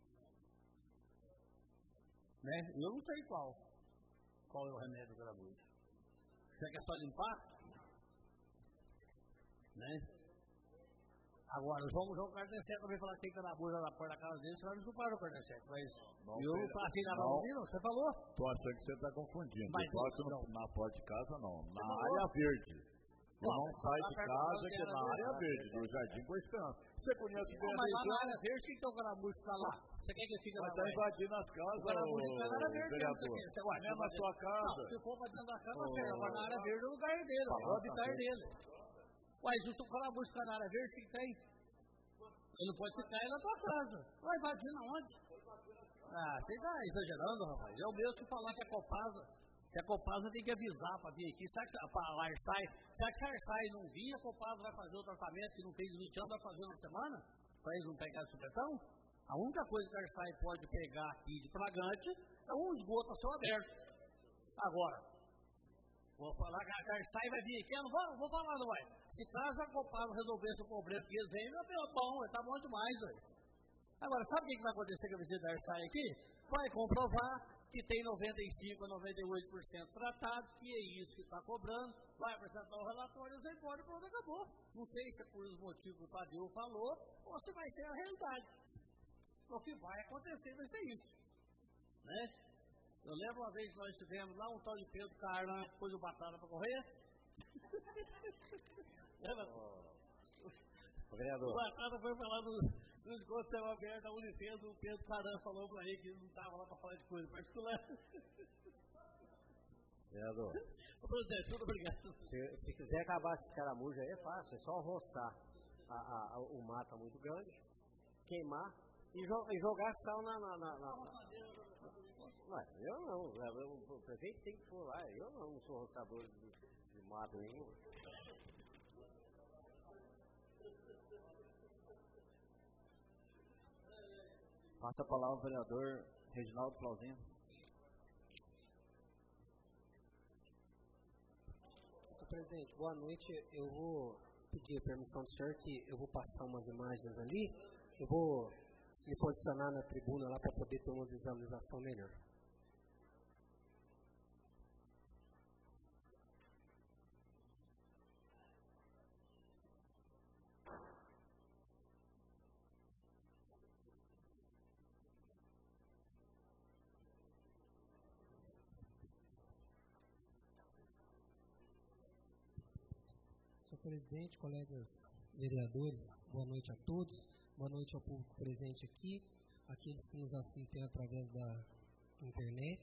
Né? Eu não sei qual. Qual é o remédio do caramujo? Você quer só limpar? Né? Agora, o João, João Cardencete também falar que tem caramujo na porta da casa dele, você vai me desculpar o Cardencete, mas não, eu não passei nada não, não, você falou? Tô achando que você está confundindo. Mas, eu não, na porta de casa, não. Você na falou? Área verde. Eu não, não saio de casa que na área verde, no Jardim Boa Esperança. Você conhece bem a Mas lá na área verde, quem tem o caramujo está lá? Você quer que fique lá? Mas está invadindo as casas, o caramujo está na área verde, vereador. Não é na sua casa. Se for para dentro da casa, você vai na área verde, é o lugar dele, é o habitar dele. Uai, se o caramujo está na área verde, o que tem? Ele não pode ficar aí na tua casa. Vai invadir na onde? Ah, você está exagerando, rapaz. É o mesmo que falar que a Copasa, que a Copasa tem que avisar para vir aqui. Será que a Arsai, será que se a Arsai não vir, a Copasa vai fazer o tratamento que não fez vinte anos, vai fazer uma semana? Para eles não pegarem supetão? A única coisa que a Arsai pode pegar aqui de flagrante é um esgoto a céu aberto. Agora, vou falar que a Arsai vai vir aqui, eu não vou, vou falar, não vai. Se caso a Copasa resolvesse o problema que eles vêm, meu bom, está bom demais, velho. Agora, sabe o que vai acontecer com a visita da Arsai aqui? Vai comprovar que tem noventa e cinco a noventa e oito por cento tratado, que é isso que está cobrando, vai apresentar o relatório, você pode, pronto, acabou. Não sei se é por os motivos que o Tadeu falou, ou se vai ser a realidade. O que vai acontecer vai ser isso. Né? Eu lembro uma vez que nós tivemos lá um tal de Pedro Carla, pôs o batata para correr. O vereador. O batata foi falar do, do esgoto céu aberto da Unifes, o Pedro Carla falou para ele que ele não estava lá para falar de coisa particular. Vereador. Presidente, muito obrigado. Se, se quiser acabar com esse caramujo aí é fácil, é só roçar a, a, a, o mato muito grande, queimar e, jo e jogar sal na. na, na, na, na. Não, eu não, o prefeito tem que for lá, eu não, não sou roçador de, de mato nenhum. Passa a palavra ao vereador Reginaldo Clauzinho. Senhor presidente, boa noite. Eu vou pedir a permissão do senhor que eu vou passar umas imagens ali. Eu vou me posicionar na tribuna lá para poder ter uma visualização melhor. Senhor presidente, colegas vereadores, boa noite a todos. Boa noite ao público presente aqui, aqueles que nos assistem através da internet.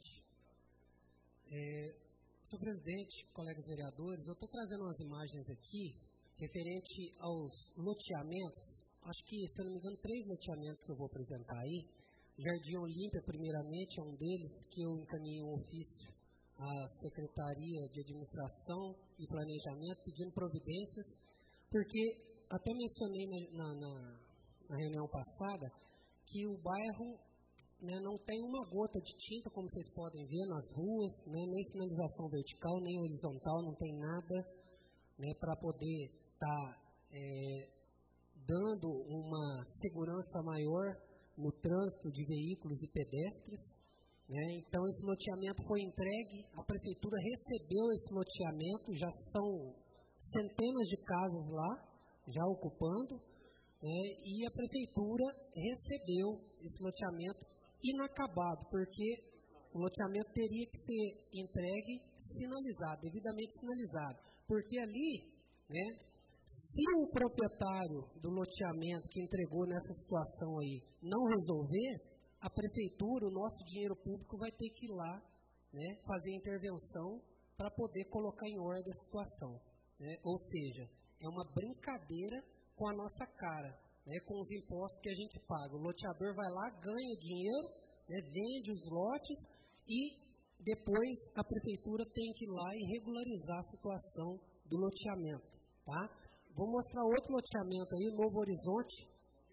É, senhor presidente, colegas vereadores, eu estou trazendo umas imagens aqui referente aos loteamentos. Acho que, se eu não me engano, três loteamentos que eu vou apresentar aí. Jardim Olímpia, primeiramente, é um deles que eu encaminhei um ofício à Secretaria de Administração e Planejamento pedindo providências, porque até mencionei na, na, na na reunião passada, que o bairro, né, não tem uma gota de tinta, como vocês podem ver nas ruas, né, nem sinalização vertical, nem horizontal, não tem nada, né, para poder estar tá, é, dando uma segurança maior no trânsito de veículos e pedestres. Né. Então, esse loteamento foi entregue, a prefeitura recebeu esse loteamento, já são centenas de casas lá, já ocupando. É, e a prefeitura recebeu esse loteamento inacabado, porque o loteamento teria que ser entregue sinalizado, devidamente sinalizado. Porque ali, né, se o proprietário do loteamento que entregou nessa situação aí não resolver, a prefeitura, o nosso dinheiro público vai ter que ir lá, né, fazer intervenção para poder colocar em ordem a situação. Né? Ou seja, é uma brincadeira com a nossa cara, né, com os impostos que a gente paga. O loteador vai lá, ganha dinheiro, né, vende os lotes e depois a prefeitura tem que ir lá e regularizar a situação do loteamento. Tá? Vou mostrar outro loteamento aí, Novo Horizonte.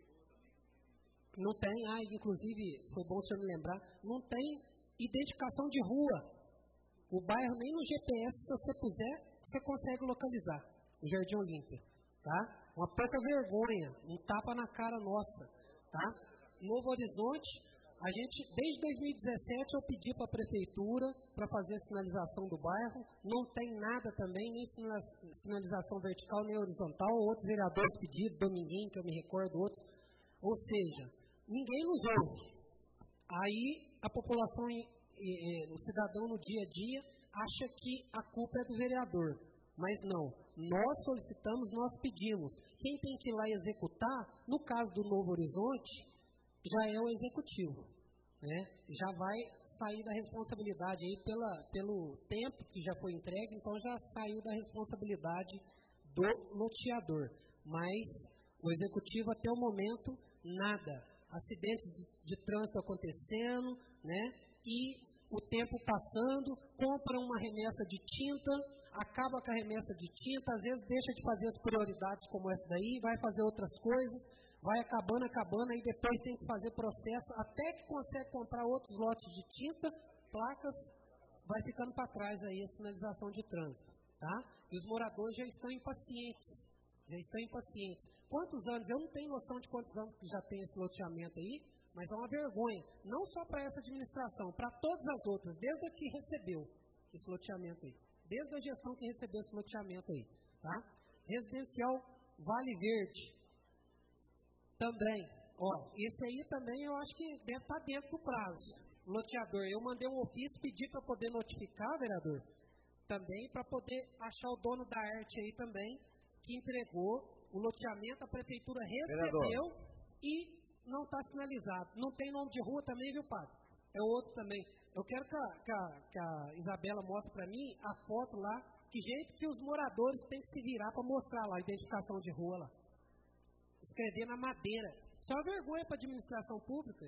Não tem, ah, inclusive, foi bom o senhor me lembrar, não tem identificação de rua. O bairro, nem no G P S, se você puser, você consegue localizar. O Jardim Olímpia. Tá? Uma pouca vergonha, um tapa na cara nossa, tá? Novo Horizonte, a gente, desde dois mil e dezessete, eu pedi para a prefeitura para fazer a sinalização do bairro, não tem nada também, nem sinalização vertical, nem horizontal, outros vereadores pediram, Dominguinho, que eu me recordo, outros, ou seja, ninguém nos ouve. Aí, a população, e, e, o cidadão no dia a dia, acha que a culpa é do vereador. Mas não, nós solicitamos, nós pedimos. Quem tem que ir lá executar, no caso do Novo Horizonte, já é o executivo. Né? Já vai sair da responsabilidade aí pela, pelo tempo que já foi entregue, então já saiu da responsabilidade do loteador. Mas o executivo até o momento, nada. Acidentes de, de trânsito acontecendo, né? E o tempo passando, compra uma remessa de tinta, acaba com a remessa de tinta, às vezes deixa de fazer as prioridades como essa daí, vai fazer outras coisas, vai acabando, acabando, aí depois tem que fazer processo, até que consegue comprar outros lotes de tinta, placas, vai ficando para trás aí a sinalização de trânsito, tá? E os moradores já estão impacientes, já estão impacientes. Quantos anos? Eu não tenho noção de quantos anos que já tem esse loteamento aí, mas é uma vergonha, não só para essa administração, para todas as outras, desde a que recebeu esse loteamento aí. Desde a gestão que recebeu esse loteamento aí, tá? Residencial Vale Verde, também, ó, esse aí também eu acho que deve estar dentro do prazo. Loteador, eu mandei um ofício, pedi para poder notificar, vereador, também para poder achar o dono da arte aí também, que entregou o loteamento, a prefeitura recebeu vereador. E não está sinalizado. Não tem nome de rua também, viu, padre? É outro também. Eu quero que a, que a, que a Isabela mostre para mim a foto lá, que jeito que os moradores têm que se virar para mostrar lá a identificação de rua lá. Escrever na madeira. Isso é uma vergonha para a administração pública.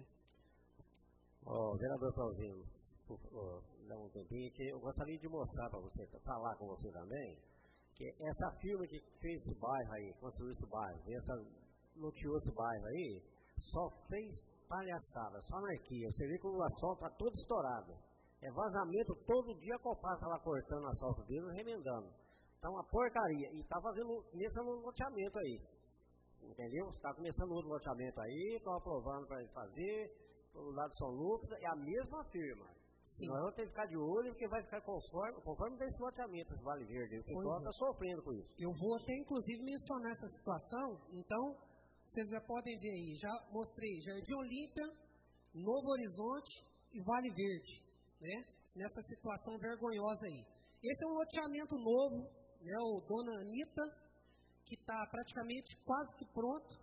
Ó, oh, vereador Clauzinho, oh, dá um tempinho que eu gostaria de mostrar para você, falar com você também, que essa firma que fez esse bairro aí, construiu esse bairro, essa loteou esse bairro aí, só fez palhaçada, só anarquia. Você vê que o asfalto está todo estourado. É vazamento todo dia, a Copasa lá cortando o asfalto dele e remendando. Tá uma porcaria. E tá fazendo, começando um loteamento aí. Entendeu? Está começando outro loteamento aí, estão aprovando para fazer, do lado de São Lucas, é a mesma firma. Sim. Nós vamos ter que ficar de olho, porque vai ficar conforme, conforme desse loteamento do Vale Verde. O pessoal está sofrendo com isso. Eu vou até, inclusive, mencionar essa situação. Então, vocês já podem ver aí. Já mostrei Jardim Olímpia, Novo Horizonte e Vale Verde, né? Nessa situação vergonhosa aí. Esse é um loteamento novo, né? O Dona Anitta, que está praticamente quase que pronto.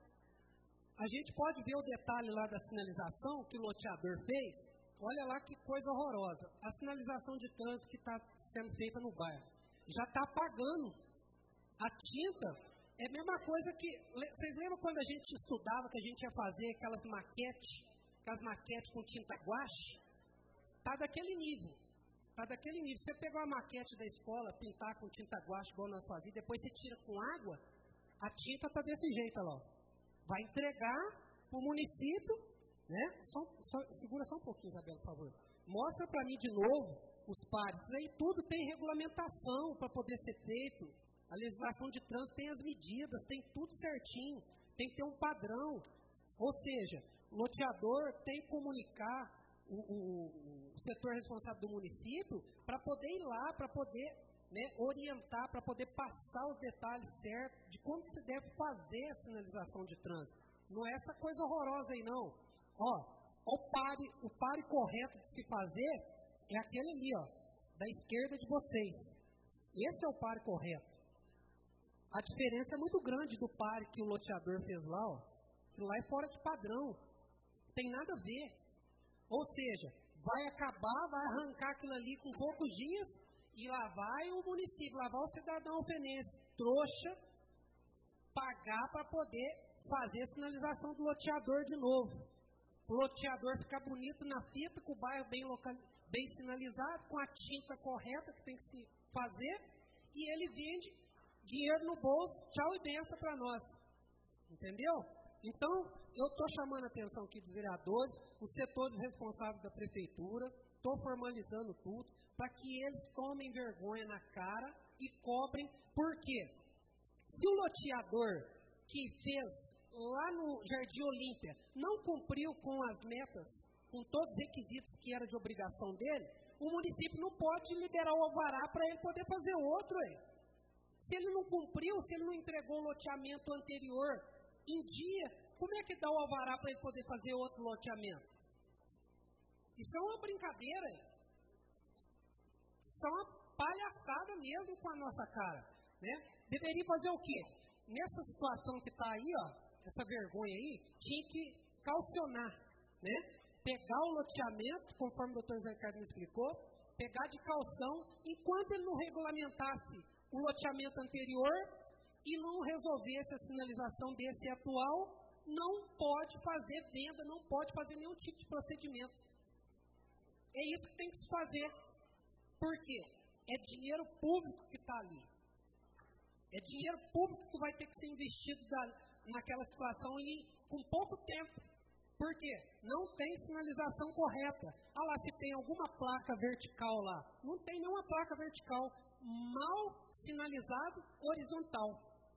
A gente pode ver o detalhe lá da sinalização que o loteador fez. Olha lá que coisa horrorosa. A sinalização de trânsito que está sendo feita no bairro. Já está apagando. A tinta é a mesma coisa que... Vocês lembram quando a gente estudava que a gente ia fazer aquelas maquetes, aquelas maquetes com tinta guache? Está daquele nível. Está daquele nível. Você pegar uma maquete da escola, pintar com tinta guache igual na sua vida, depois você tira com água, a tinta está desse jeito, olha lá. Vai entregar para o município, né? Só, só, segura só um pouquinho, Isabela, por favor. Mostra para mim de novo os pares. Isso aí tudo tem regulamentação para poder ser feito. A legislação de trânsito tem as medidas, tem tudo certinho. Tem que ter um padrão. Ou seja, o loteador tem que comunicar o, o, o setor responsável do município para poder ir lá, para poder... Né, orientar, para poder passar os detalhes certos de como se deve fazer a sinalização de trânsito. Não é essa coisa horrorosa aí, não. Ó, o pare, o pare correto de se fazer é aquele ali, ó, da esquerda de vocês. Esse é o pare correto. A diferença é muito grande do pare que o loteador fez lá, ó. Que lá é fora de padrão. Não tem nada a ver. Ou seja, vai acabar, vai arrancar aquilo ali com poucos dias. E lá vai o município, lá vai o cidadão alfenense, trouxa, pagar para poder fazer a sinalização do loteador de novo. O loteador ficar bonito na fita, com o bairro bem, local, bem sinalizado, com a tinta correta que tem que se fazer, e ele vende dinheiro no bolso, tchau e benção para nós. Entendeu? Então, eu estou chamando a atenção aqui dos vereadores, os setores responsáveis da prefeitura, estou formalizando tudo, para que eles tomem vergonha na cara e cobrem. Por quê? Se o loteador que fez lá no Jardim Olímpia não cumpriu com as metas, com todos os requisitos que era de obrigação dele, o município não pode liberar o alvará para ele poder fazer outro. Aí. Se ele não cumpriu, se ele não entregou o loteamento anterior em dia, como é que dá o alvará para ele poder fazer outro loteamento? Isso é uma brincadeira. Aí. Isso é uma palhaçada mesmo com a nossa cara, né? Deveria fazer o quê? Nessa situação que está aí, ó, essa vergonha aí, tinha que calcionar, né? Pegar o loteamento, conforme o doutor Zé Ricardo me explicou, pegar de calção, enquanto ele não regulamentasse o loteamento anterior e não resolvesse a sinalização desse atual, não pode fazer venda, não pode fazer nenhum tipo de procedimento. É isso que tem que se fazer. Por quê? É dinheiro público que está ali. É dinheiro público que vai ter que ser investido da, naquela situação e com pouco tempo. Por quê? Não tem sinalização correta. Ah lá, se tem alguma placa vertical lá. Não tem nenhuma placa vertical. Mal sinalizado horizontal.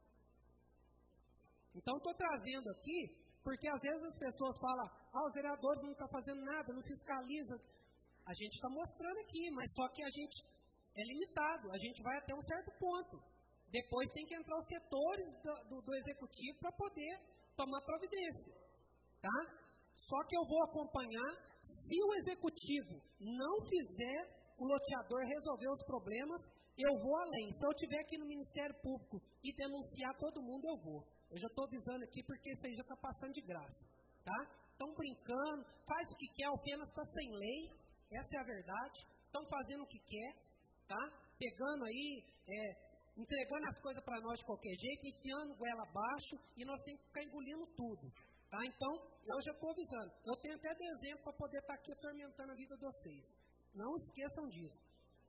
Então, estou trazendo aqui, porque às vezes as pessoas falam, ah, os vereadores não estão fazendo nada, não fiscalizam. A gente está mostrando aqui, mas só que a gente é limitado, a gente vai até um certo ponto. Depois tem que entrar os setores do, do, do executivo para poder tomar providência. Tá? Só que eu vou acompanhar, se o executivo não fizer o loteador resolver os problemas, eu vou além. Se eu estiver aqui no Ministério Público e denunciar todo mundo, eu vou. Eu já estou avisando aqui porque isso aí já está passando de graça. Tá? Estão brincando, faz o que quer, o Penas está sem lei. Essa é a verdade. Estão fazendo o que quer, tá? Pegando aí, é, entregando as coisas para nós de qualquer jeito, enfiando goela abaixo e nós temos que ficar engolindo tudo, tá? Então, eu já estou avisando. Eu tenho até dezembro para poder estar tá aqui atormentando a vida de vocês. Não esqueçam disso.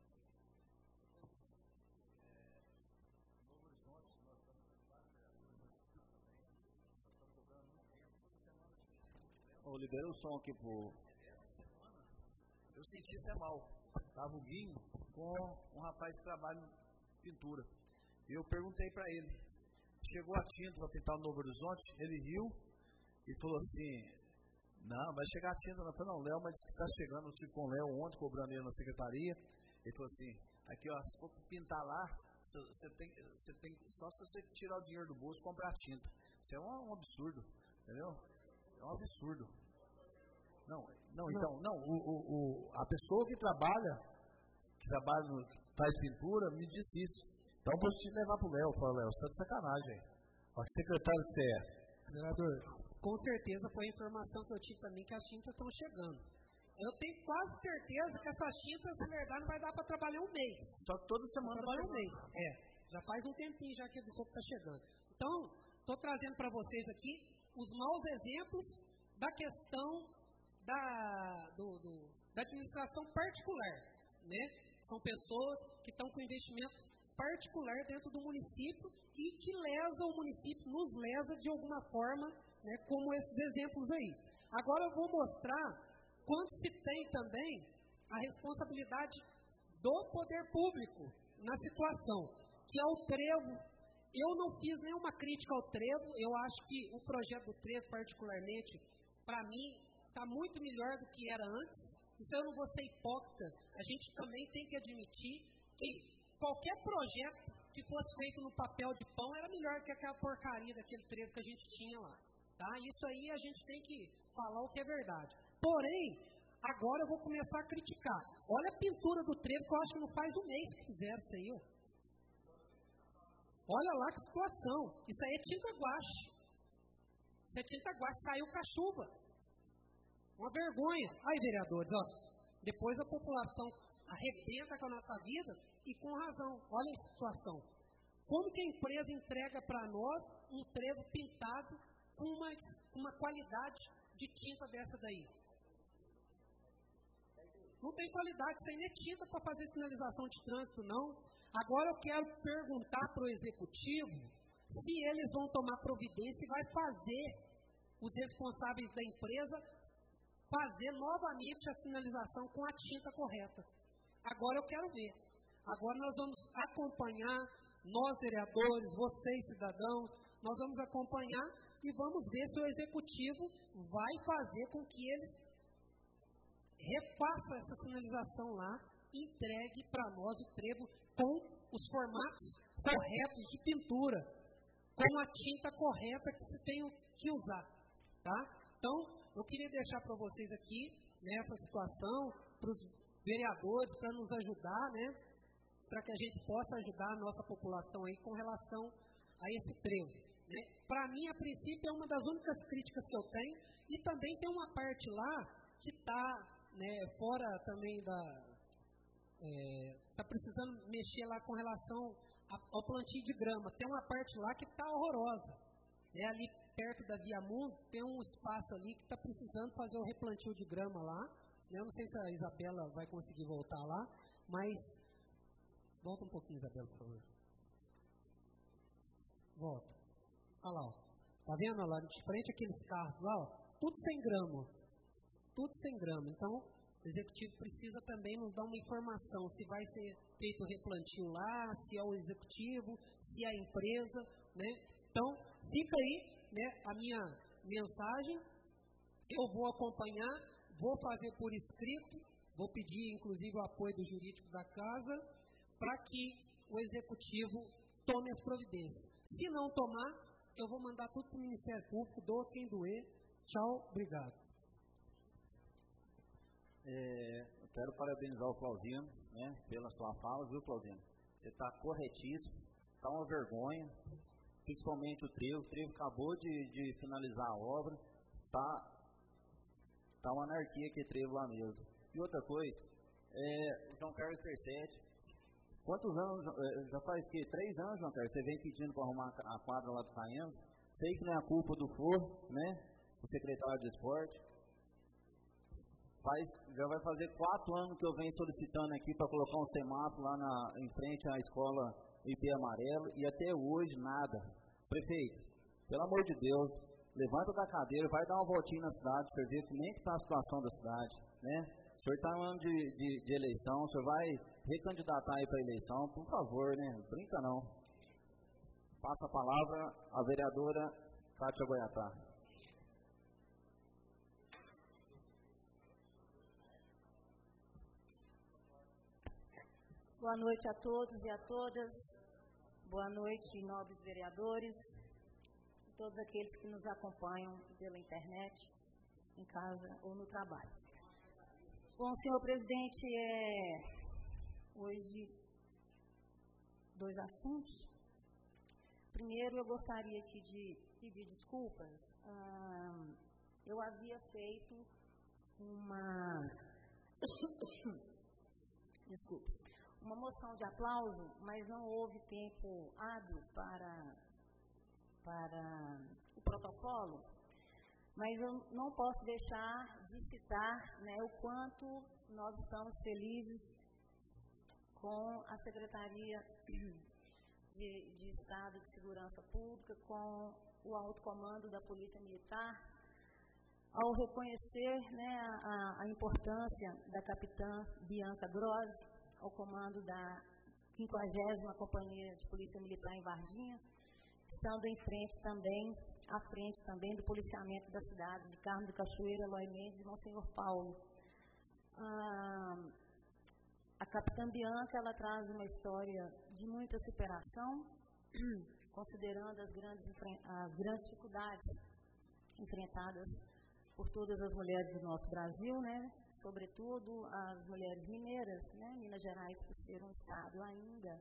Ô, libera o som aqui pro... Eu senti até mal. Estava o Guinho com um rapaz que trabalha em pintura. Eu perguntei para ele, chegou a tinta para pintar o Novo Horizonte, ele riu e falou assim, não, vai chegar a tinta. Eu falei, não, o Léo, mas disse que está chegando, eu tive com o Léo ontem, cobrando ele na secretaria. Ele falou assim, aqui ó, se for pintar lá, você tem, você tem, só se você tirar o dinheiro do bolso e comprar tinta. Isso é um, um absurdo, entendeu? É um absurdo. Não, não, então, não, o, o, o, a pessoa que trabalha, que trabalha, no, faz pintura, me disse isso. Então eu vou te levar pro Léo. Eu falo, Léo, você tá de sacanagem. Olha que secretário que você é. Vereador, com certeza foi a informação que eu tive também que as tintas estão chegando. Eu tenho quase certeza que essas tintas, na verdade, não vai dar para trabalhar um mês. Só que toda semana trabalha um mês. É, já faz um tempinho já que a pessoa está chegando. Então, estou trazendo para vocês aqui os maus exemplos da questão da, do, do, da administração particular, né? São pessoas que estão com investimento particular dentro do município e que lesam o município, nos lesa de alguma forma, né, como esses exemplos aí. Agora eu vou mostrar quanto se tem também a responsabilidade do poder público na situação, que é o trevo. Eu não fiz nenhuma crítica ao trevo, eu acho que o projeto do trevo, particularmente, para mim, está muito melhor do que era antes. Então eu não vou ser hipócrita, a gente também tem que admitir que qualquer projeto que fosse feito no papel de pão era melhor que aquela porcaria daquele trevo que a gente tinha lá. Tá? Isso aí a gente tem que falar o que é verdade. Porém, agora eu vou começar a criticar. Olha a pintura do trevo, que eu acho que não faz um mês que fizeram isso aí. Ó. Olha lá que situação. Isso aí é tinta guache. Isso é tinta guache, saiu com a chuva. Uma vergonha. Aí, vereadores, ó, depois a população arrebenta com a nossa vida e com razão. Olha a situação. Como que a empresa entrega para nós um trevo pintado com uma, uma qualidade de tinta dessa daí? Não tem qualidade, isso aí não é tinta para fazer sinalização de trânsito, não. Agora eu quero perguntar para o executivo se eles vão tomar providência e vai fazer os responsáveis da empresa fazer novamente a sinalização com a tinta correta. Agora eu quero ver. Agora nós vamos acompanhar, nós vereadores, vocês cidadãos, nós vamos acompanhar e vamos ver se o executivo vai fazer com que ele refaça essa sinalização lá e entregue para nós o trevo com os formatos corretos de pintura, com a tinta correta que se tem que usar. Tá? Então, eu queria deixar para vocês aqui, nessa situação, para os vereadores, para nos ajudar, né, para que a gente possa ajudar a nossa população aí com relação a esse trevo. Né? Para mim, a princípio, é uma das únicas críticas que eu tenho, e também tem uma parte lá que está, né, fora também da... Está é, precisando mexer lá com relação a, ao plantio de grama. Tem uma parte lá que está horrorosa. Né? Ali perto da Via Mundo, tem um espaço ali que está precisando fazer o replantio de grama lá. Né? Eu não sei se a Isabela vai conseguir voltar lá, mas... Volta um pouquinho, Isabela, por favor. Volta. Olha lá, ó. Tá vendo lá, de frente aqueles carros lá, ó, tudo sem grama. Tudo sem grama. Então, o executivo precisa também nos dar uma informação, se vai ser feito o replantio lá, se é o executivo, se é a empresa, né? Então, fica aí, né, a minha mensagem. Eu vou acompanhar, vou fazer por escrito, vou pedir, inclusive, o apoio do jurídico da casa, para que o executivo tome as providências. Se não tomar, eu vou mandar tudo para o Ministério Público, doa quem doer. Tchau, obrigado. É, eu quero parabenizar o Clauzino, né, pela sua fala, viu, Clauzino? Você está corretíssimo, está uma vergonha, principalmente o trevo. O trevo acabou de, de finalizar a obra, está tá uma anarquia que trevo lá mesmo. E outra coisa, é, o João Carlos Tercetti, quantos anos, já faz que três anos, João Carlos, você vem pedindo para arrumar a quadra lá do Caenza? Sei que não é a culpa do Foro, né, o secretário de esporte. Faz, já vai fazer quatro anos que eu venho solicitando aqui para colocar um semáforo lá na, em frente à escola I P Amarelo e até hoje nada. Prefeito, pelo amor de Deus, levanta da cadeira, vai dar uma voltinha na cidade para ver como é que está a situação da cidade, né? O senhor está em um ano de, de, de eleição, o senhor vai recandidatar aí para a eleição, por favor, né? Brinca não. Passa a palavra à vereadora Kátia Goiatá. Boa noite a todos e a todas. Boa noite, nobres vereadores, e todos aqueles que nos acompanham pela internet, em casa ou no trabalho. Bom, senhor presidente, é, hoje, dois assuntos. Primeiro, eu gostaria aqui de pedir desculpas. Ah, eu havia feito uma... Desculpe. Uma moção de aplauso, mas não houve tempo hábil para, para o protocolo. Mas eu não posso deixar de citar, né, o quanto nós estamos felizes com a Secretaria de, de Estado de Segurança Pública, com o alto comando da Polícia Militar, ao reconhecer, né, a, a importância da capitã Bianca Grossi, ao comando da quinquagésima Companhia de Polícia Militar em Varginha, estando em frente também, à frente também do policiamento das cidades de Carmo do Cachoeira, Eloy Mendes e Monsenhor Paulo. Ah, a capitã Bianca, ela traz uma história de muita superação, considerando as grandes, as grandes dificuldades enfrentadas por todas as mulheres do nosso Brasil, né? Sobretudo as mulheres mineiras, né? Minas Gerais, por ser um estado ainda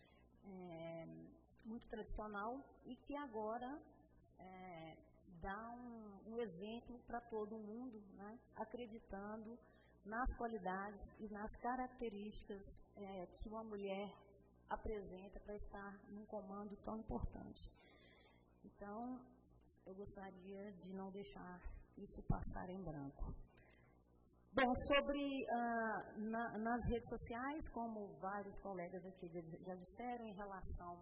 é, muito tradicional e que agora é, dá um, um exemplo para todo mundo, né? Acreditando nas qualidades e nas características é, que uma mulher apresenta para estar num comando tão importante. Então, eu gostaria de não deixar isso passar em branco. Bom, sobre, ah, na, nas redes sociais, como vários colegas aqui já disseram, em relação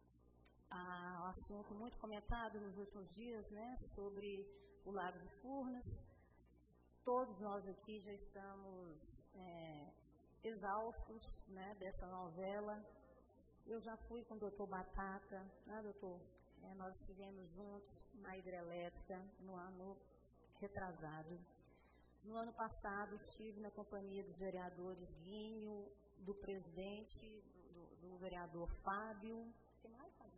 ao assunto muito comentado nos últimos dias, né, sobre o Lago de Furnas, todos nós aqui já estamos é, exaustos, né, dessa novela. Eu já fui com o doutor Batata, né, doutor? É, nós estivemos juntos na hidrelétrica no ano retrasado. No ano passado, estive na companhia dos vereadores Guinho, do presidente, do, do, do vereador Fábio. O que mais, Fábio?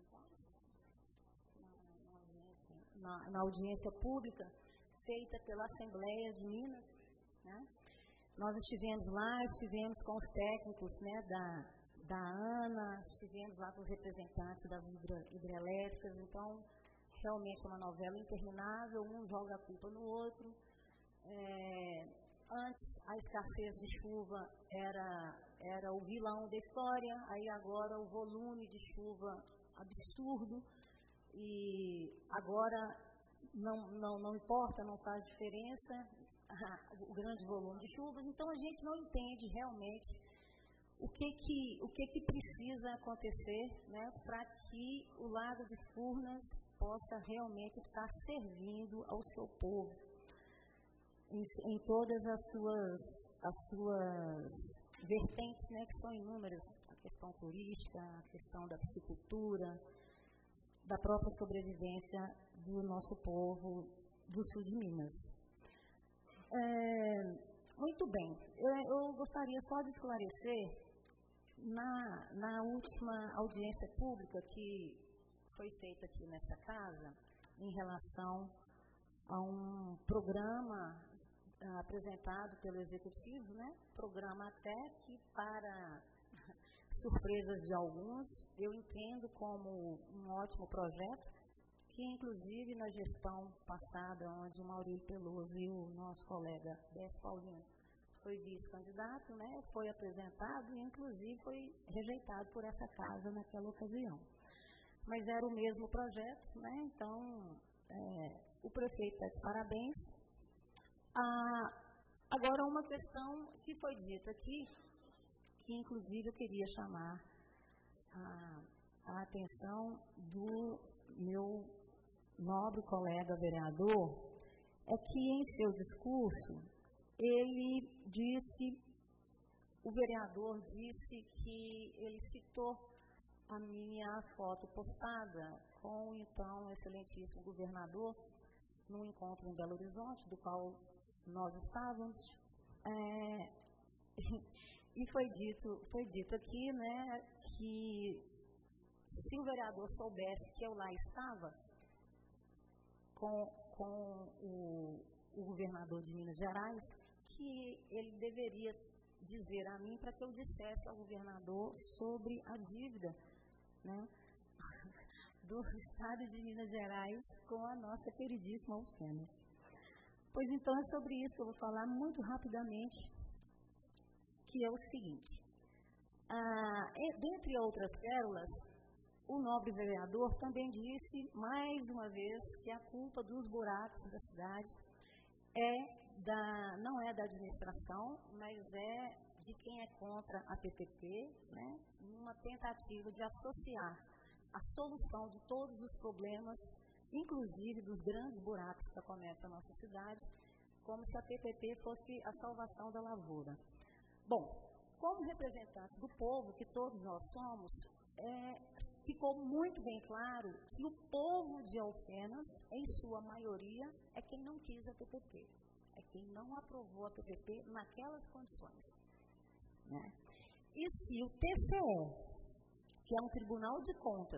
Na, na, audiência, na, na audiência pública feita pela Assembleia de Minas, né? Nós estivemos lá, estivemos com os técnicos, né, da, da ANA, estivemos lá com os representantes das hidrelétricas. Então, realmente é uma novela interminável, um joga a culpa no outro. É, antes a escassez de chuva era, era o vilão da história, aí agora o volume de chuva absurdo, e agora não, não, não importa, não faz diferença o grande volume de chuvas. Então a gente não entende realmente o que que, o que, que precisa acontecer, né, para que o Lago de Furnas possa realmente estar servindo ao seu povo. Em, em todas as suas, as suas vertentes, né, que são inúmeras, a questão turística, a questão da piscicultura, da própria sobrevivência do nosso povo do sul de Minas. É, muito bem, eu, eu gostaria só de esclarecer, na, na última audiência pública que foi feita aqui nessa casa, em relação a um programa uh, apresentado pelo Executivo, né? Programa até que, para surpresas de alguns, eu entendo como um ótimo projeto, que inclusive na gestão passada, onde o Maurílio Peloso e o nosso colega Décio Paulino foi vice-candidato, né? Foi apresentado e inclusive foi rejeitado por essa casa naquela ocasião. Mas era o mesmo projeto, né? Então, é, o prefeito está de parabéns. Ah, agora, uma questão que foi dita aqui, que inclusive eu queria chamar a, a atenção do meu nobre colega vereador, é que em seu discurso, ele disse, o vereador disse que ele citou a minha foto postada com o então excelentíssimo governador num encontro em Belo Horizonte, do qual nós estávamos, é, e foi dito, foi dito aqui, né, que se o vereador soubesse que eu lá estava com, com o, o governador de Minas Gerais, que ele deveria dizer a mim para que eu dissesse ao governador sobre a dívida, né, do Estado de Minas Gerais com a nossa queridíssima Alfenas. Pois então é sobre isso que eu vou falar muito rapidamente, que é o seguinte. Ah, dentre outras pérolas, o nobre vereador também disse, mais uma vez, que a culpa dos buracos da cidade é da, não é da administração, mas é de quem é contra a P P P, né, numa tentativa de associar a solução de todos os problemas, inclusive dos grandes buracos que acometem a nossa cidade, como se a P P P fosse a salvação da lavoura. Bom, como representantes do povo, que todos nós somos, é, ficou muito bem claro que o povo de Alfenas, em sua maioria, é quem não quis a P P P, é quem não aprovou a P P P naquelas condições, né? E se o T C E, que é um tribunal de contas,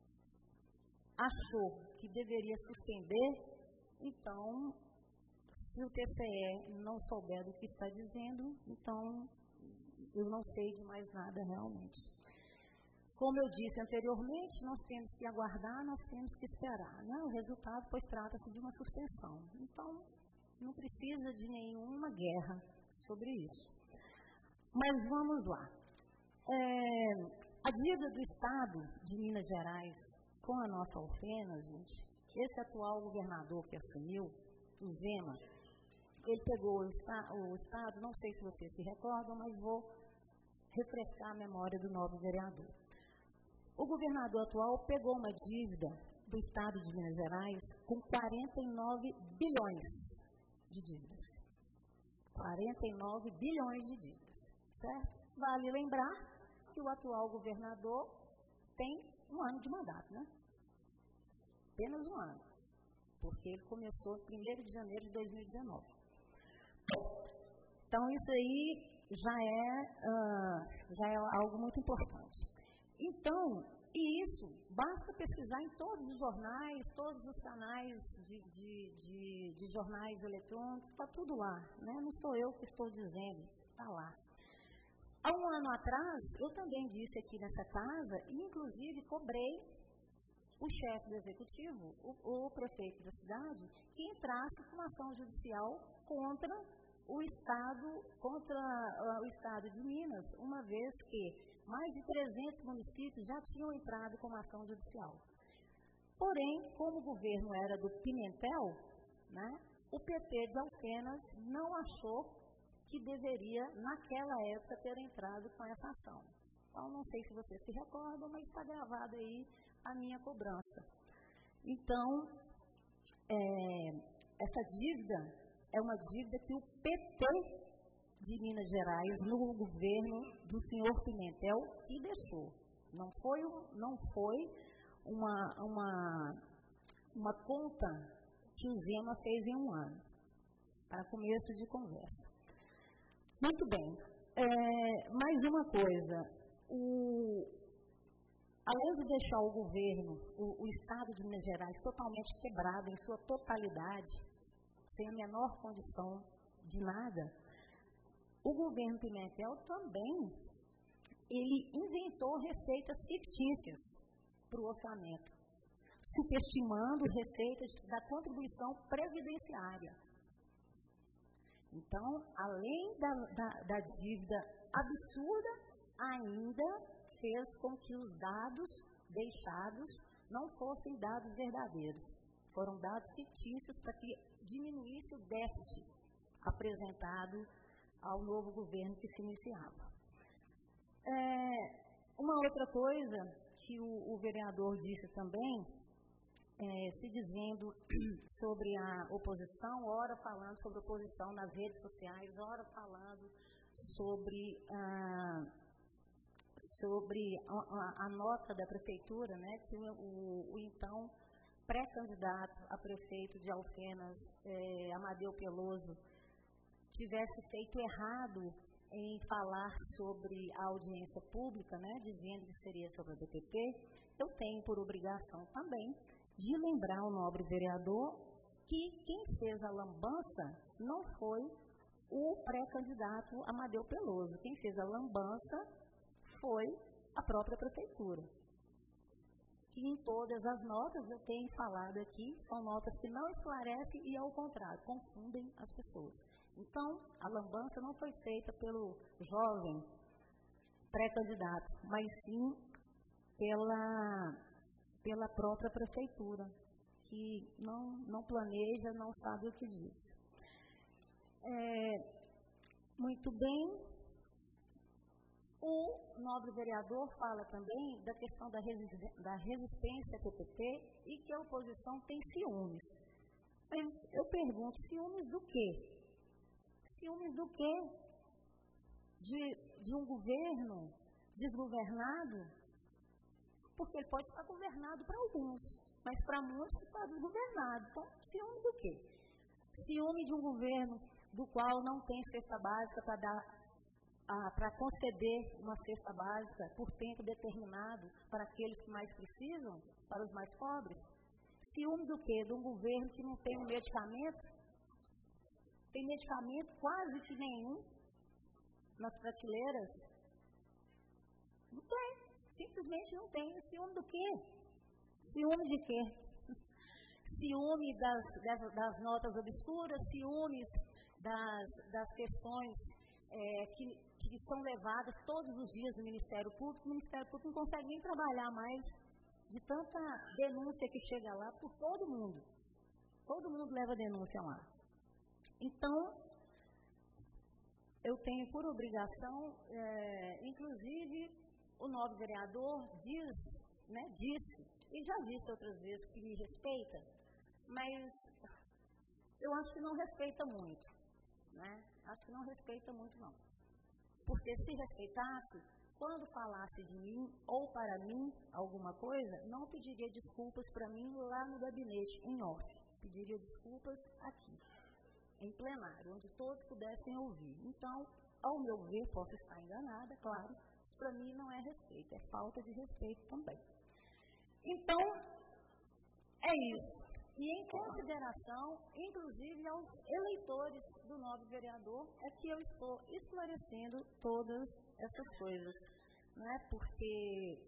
achou que deveria suspender, então, se o T C E não souber do que está dizendo, então eu não sei de mais nada realmente. Como eu disse anteriormente, nós temos que aguardar, nós temos que esperar, né, o resultado, pois trata-se de uma suspensão. Então, não precisa de nenhuma guerra sobre isso. Mas vamos lá. É, a dívida do Estado de Minas Gerais com a nossa Alfenas, gente, esse atual governador que assumiu, o Zema, ele pegou o, esta, o Estado, não sei se vocês se recordam, mas vou refrescar a memória do novo vereador. O governador atual pegou uma dívida do Estado de Minas Gerais com quarenta e nove bilhões de dívidas. quarenta e nove bilhões de dívidas, certo? Vale lembrar que o atual governador tem um ano de mandato, né? Apenas um ano, porque ele começou primeiro de janeiro de dois mil e dezenove. Então, isso aí já é, uh, já é algo muito importante. Então, e isso, basta pesquisar em todos os jornais, todos os canais de, de, de, de jornais eletrônicos, está tudo lá, né? Não sou eu que estou dizendo, está lá. Há um ano atrás, eu também disse aqui nessa casa, e inclusive cobrei o chefe do executivo, o, o prefeito da cidade, que entrasse com ação judicial contra o Estado, contra uh, o Estado de Minas, uma vez que mais de trezentos municípios já tinham entrado com ação judicial. Porém, como o governo era do Pimentel, né, o P T de Alfenas não achou que deveria, naquela época, ter entrado com essa ação. Então, não sei se vocês se recordam, mas está gravado aí a minha cobrança. Então, é, essa dívida é uma dívida que o P T de Minas Gerais, no governo do senhor Pimentel, que deixou. Não foi, não foi uma, uma, uma conta que o Zema fez em um ano, para começo de conversa. Muito bem. É, mais uma coisa. O, além de deixar o governo, o, o Estado de Minas Gerais totalmente quebrado, em sua totalidade, sem a menor condição de nada, o governo Pimentel também, ele inventou receitas fictícias para o orçamento, superestimando receitas da contribuição previdenciária. Então, além da, da, da dívida absurda, ainda fez com que os dados deixados não fossem dados verdadeiros. Foram dados fictícios para que diminuísse o déficit apresentado ao novo governo que se iniciava. É, uma outra coisa que o, o vereador disse também, é, se dizendo sobre a oposição, ora falando sobre oposição nas redes sociais, ora falando sobre ah, sobre a, a, a nota da prefeitura, né, que o, o, o então pré-candidato a prefeito de Alfenas, é, Amadeu Peloso, tivesse feito errado em falar sobre a audiência pública, né, dizendo que seria sobre a D P P, eu tenho por obrigação também de lembrar ao nobre vereador que quem fez a lambança não foi o pré-candidato Amadeu Peloso. Quem fez a lambança foi a própria prefeitura. Que em todas as notas, eu tenho falado aqui, são notas que não esclarecem e, ao contrário, confundem as pessoas. Então, a lambança não foi feita pelo jovem pré-candidato, mas sim pela, pela própria prefeitura, que não, não planeja, não sabe o que diz. É, muito bem, o nobre vereador fala também da questão da, resist, da resistência P P P e que a oposição tem ciúmes. Mas eu pergunto, ciúmes do quê? Ciúmes do quê? De, de um governo desgovernado? Porque ele pode estar governado para alguns, mas para muitos está desgovernado. Então, ciúme do quê? Ciúme de um governo do qual não tem cesta básica para dar, ah, para conceder uma cesta básica por tempo determinado para aqueles que mais precisam, para os mais pobres? Ciúme do quê? De um governo que não tem um medicamento? Tem medicamento quase que nenhum nas prateleiras? Não tem, simplesmente não tem. Ciúme do quê? Ciúme de quê? Ciúme das, das, das notas obscuras, ciúmes das, das questões é, que, que são levadas todos os dias no Ministério Público. O Ministério Público não consegue nem trabalhar mais de tanta denúncia que chega lá por todo mundo. Todo mundo leva denúncia lá. Então, eu tenho por obrigação, é, inclusive, o nobre vereador diz, né, disse, e já disse outras vezes que me respeita, mas eu acho que não respeita muito, né? Acho que não respeita muito, não. Porque se respeitasse, quando falasse de mim ou para mim alguma coisa, não pediria desculpas para mim lá no gabinete, em off. Pediria desculpas aqui, em plenário, onde todos pudessem ouvir. Então, ao meu ver, posso estar enganada, claro, isso para mim não é respeito, é falta de respeito também. Então, é isso. E em consideração, inclusive aos eleitores do nobre vereador, é que eu estou esclarecendo todas essas coisas, né? Porque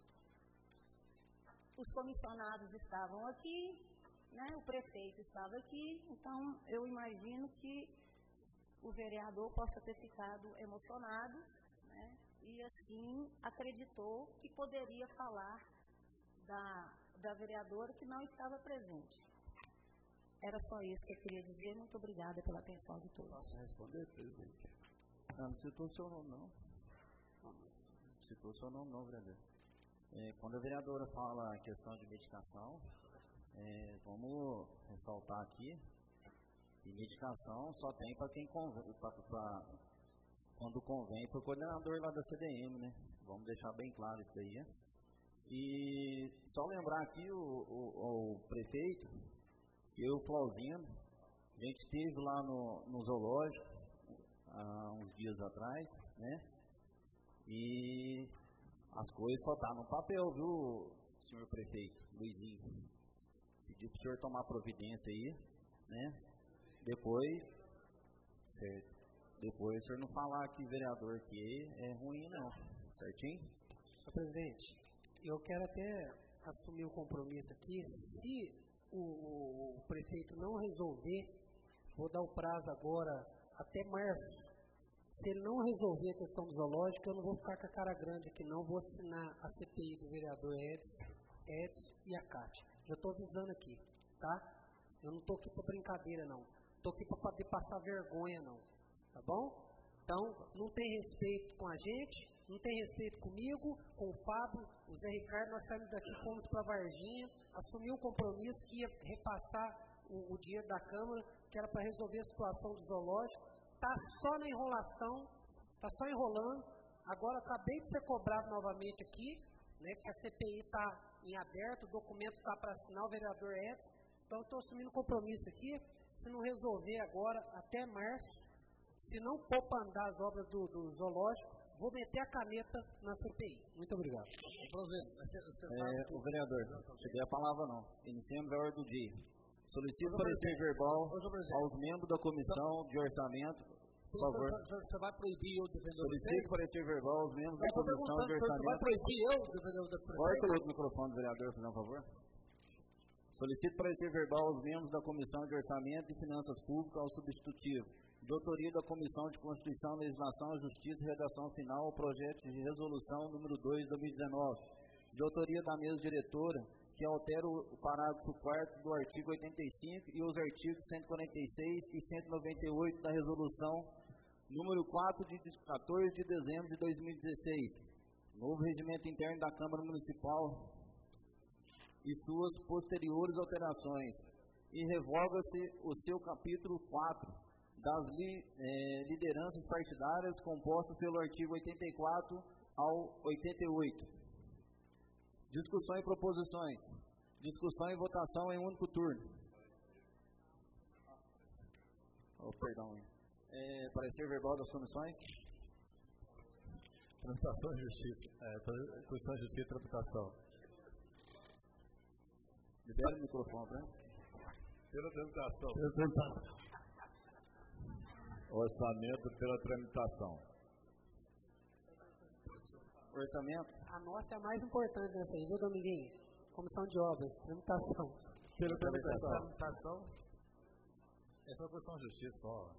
os comissionados estavam aqui, né? O prefeito estava aqui, então eu imagino que o vereador possa ter ficado emocionado, né? E assim acreditou que poderia falar da, da vereadora que não estava presente. Era só isso que eu queria dizer. Muito obrigada pela atenção de todos. Posso responder, presidente? Não, não citou seu nome, não. Não citou seu nome, não, vereador. É, quando a vereadora fala a questão de medicação, é, vamos ressaltar aqui que medicação só tem para quem convém, pra, pra, quando convém para o coordenador lá da C D M, né? Vamos deixar bem claro isso daí. E só lembrar aqui o, o, o prefeito, eu e o Flauzino, a gente esteve lá no, no zoológico há uns dias atrás, né? E as coisas só tá no papel, viu, senhor prefeito, Luizinho? Pedi para o senhor tomar providência aí, né? Depois, certo? Depois o senhor não falar que vereador aqui é ruim, não, certinho? Senhor presidente, eu quero até assumir o compromisso aqui, se o, o, o prefeito não resolver, vou dar o prazo agora até março. Se ele não resolver a questão do zoológico, eu não vou ficar com a cara grande aqui, não. Vou assinar a C P I do vereador Edson, Edson e a Cátia. Já estou avisando aqui, tá? Eu não estou aqui para brincadeira, não. Estou aqui para poder passar vergonha, não. Tá bom? Então, não tem respeito com a gente, não tem respeito comigo, com o Fábio, o Zé Ricardo. Nós saímos daqui, fomos para Varginha, assumimos um compromisso que ia repassar o, o dinheiro da Câmara, que era para resolver a situação do zoológico. Está só na enrolação, está só enrolando. Agora, acabei de ser cobrado novamente aqui, né, que a C P I está em aberto, o documento está para assinar, o vereador Edson. Então, estou assumindo compromisso aqui, se não resolver agora, até março, se não for para andar as obras do, do zoológico, vou meter a caneta na C P I. Muito obrigado. É, o vereador, cheguei a palavra não. Iniciamos a ordem do dia. Solicito parecer verbal aos membros da comissão de orçamento. Por favor. Você vai proibir eu defender o Solicito parecer verbal aos membros da comissão de orçamento. Você vai proibir eu defender o prefeito? Corta o outro microfone, vereador, por favor. Solicito parecer verbal aos membros da comissão de orçamento e finanças públicas ao substitutivo. De autoria da Comissão de Constituição, Legislação, Justiça e Redação Final, o projeto de resolução número dois de dois mil e dezenove. De autoria da mesa diretora, que altera o parágrafo quarto do artigo oitenta e cinco e os artigos cento e quarenta e seis e cento e noventa e oito da resolução número quatro de quatorze de dezembro de dois mil e dezesseis. Novo regimento interno da Câmara Municipal e suas posteriores alterações. E revoga-se o seu capítulo quatro das li, eh, lideranças partidárias, composto pelo artigo oitenta e quatro ao oitenta e oito. Discussão e proposições. Discussão e votação em um único turno. Oh, perdão. É, parecer verbal das comissões. Tramitação e Justiça. É, Comissão de Justiça e Tramitação. Libera o microfone, né? Pela tramitação. Pela tramitação. Orçamento pela tramitação. Orçamento. A nossa é a mais importante dessa aí, viu, Dominguinho? Comissão de Obras, tramitação. Pela tramitação. Tramitação. Essa é a Comissão de Justiça só.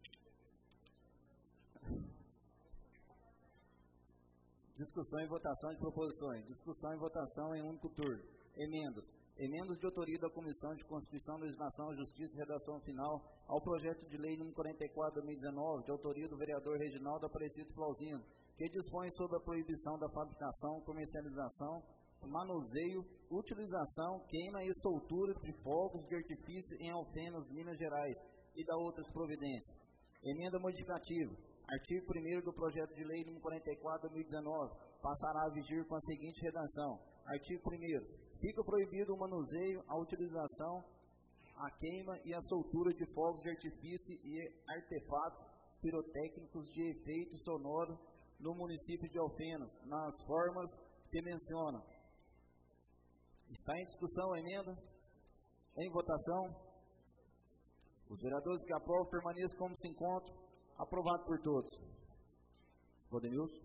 Discussão e votação de proposições. Discussão e votação em um único turno. Emendas. Emendas de autoria da Comissão de Constituição, Legislação, Justiça e Redação Final ao projeto de lei número quarenta e quatro de dois mil e dezenove, de autoria do vereador Reginaldo Aparecido Flauzino, que dispõe sobre a proibição da fabricação, comercialização, manuseio, utilização, queima e soltura de fogos de artifício em Alfenas, Minas Gerais, e da outras providências. Emenda modificativa. Artigo primeiro do projeto de lei número quarenta e quatro de dois mil e dezenove passará a vigir com a seguinte redação. Artigo primeiro. Fica proibido o manuseio, a utilização, a queima e a soltura de fogos de artifício e artefatos pirotécnicos de efeito sonoro no município de Alfenas, nas formas que menciona. Está em discussão a emenda? Em votação? Os vereadores que aprovam permaneçam como se encontram. Aprovado por todos. Rodemilson.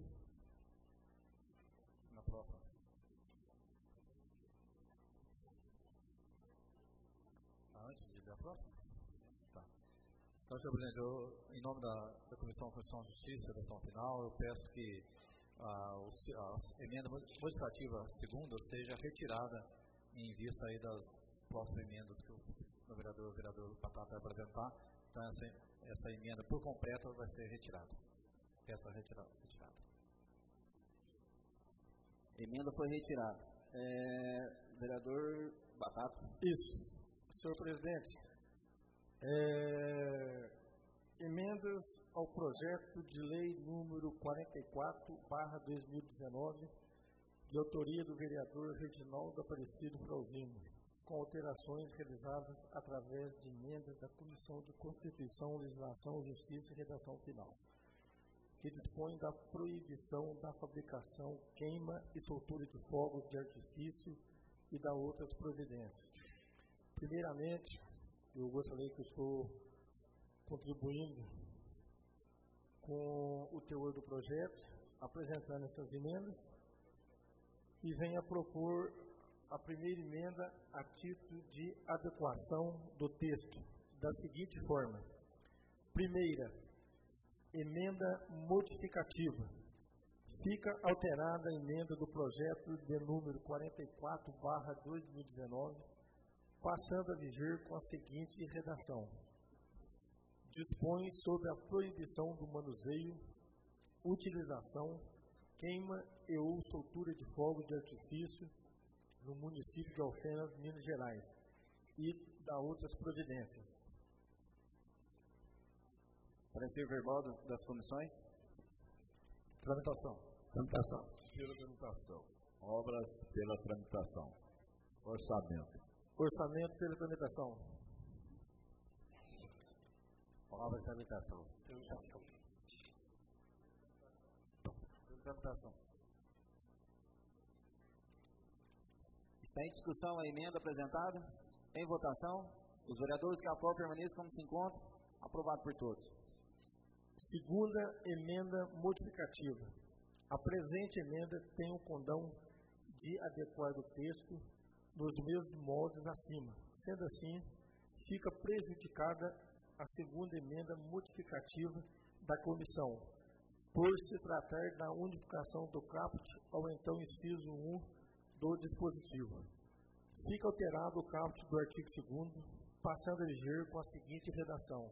Na próxima. Antes de ir à próxima? Tá. Então, senhor presidente, eu, em nome da, da Comissão de Constituição e Justiça, Redação Final, eu peço que a, a emenda modificativa segunda seja retirada em vista aí das próximas emendas que o, o vereador, o vereador Batata vai apresentar. Então, essa, essa emenda por completo vai ser retirada. Essa retirada. retirada. Emenda foi retirada. É, vereador Batata. Isso. Senhor presidente, é, emendas ao projeto de lei número quarenta e quatro barra dois mil e dezenove, de autoria do vereador Reginaldo Aparecido Flauzino, com alterações realizadas através de emendas da Comissão de Constituição, Legislação, Justiça e Redação Final, que dispõe da proibição da fabricação, queima e soltura de fogos de artifício e da outras providências. Primeiramente, eu gostaria que eu estou contribuindo com o teor do projeto, apresentando essas emendas, e venho a propor a primeira emenda a título de adequação do texto, da seguinte forma. Primeira, emenda modificativa. Fica alterada a emenda do projeto de número quarenta e quatro barra dois mil e dezenove, passando a vigir com a seguinte redação. Dispõe sobre a proibição do manuseio, utilização, queima e ou soltura de fogos de artifício no município de Alfenas, Minas Gerais, e da outras providências. Parecer verbal das, das comissões. Tramitação. Tramitação. Pela tramitação. Obras pela tramitação. Orçamento. Orçamento pela tramitação. Obras tramitação. Tramitação. Tramitação. Está em discussão a emenda apresentada. Em votação. Os vereadores que aprovam permaneçam como se encontram. Aprovado por todos. Segunda emenda modificativa. A presente emenda tem o condão de adequar o texto nos mesmos moldes acima. Sendo assim, fica prejudicada a segunda emenda modificativa da comissão, por se tratar da unificação do caput ao então inciso um do dispositivo. Fica alterado o caput do artigo segundo, passando a viger com a seguinte redação.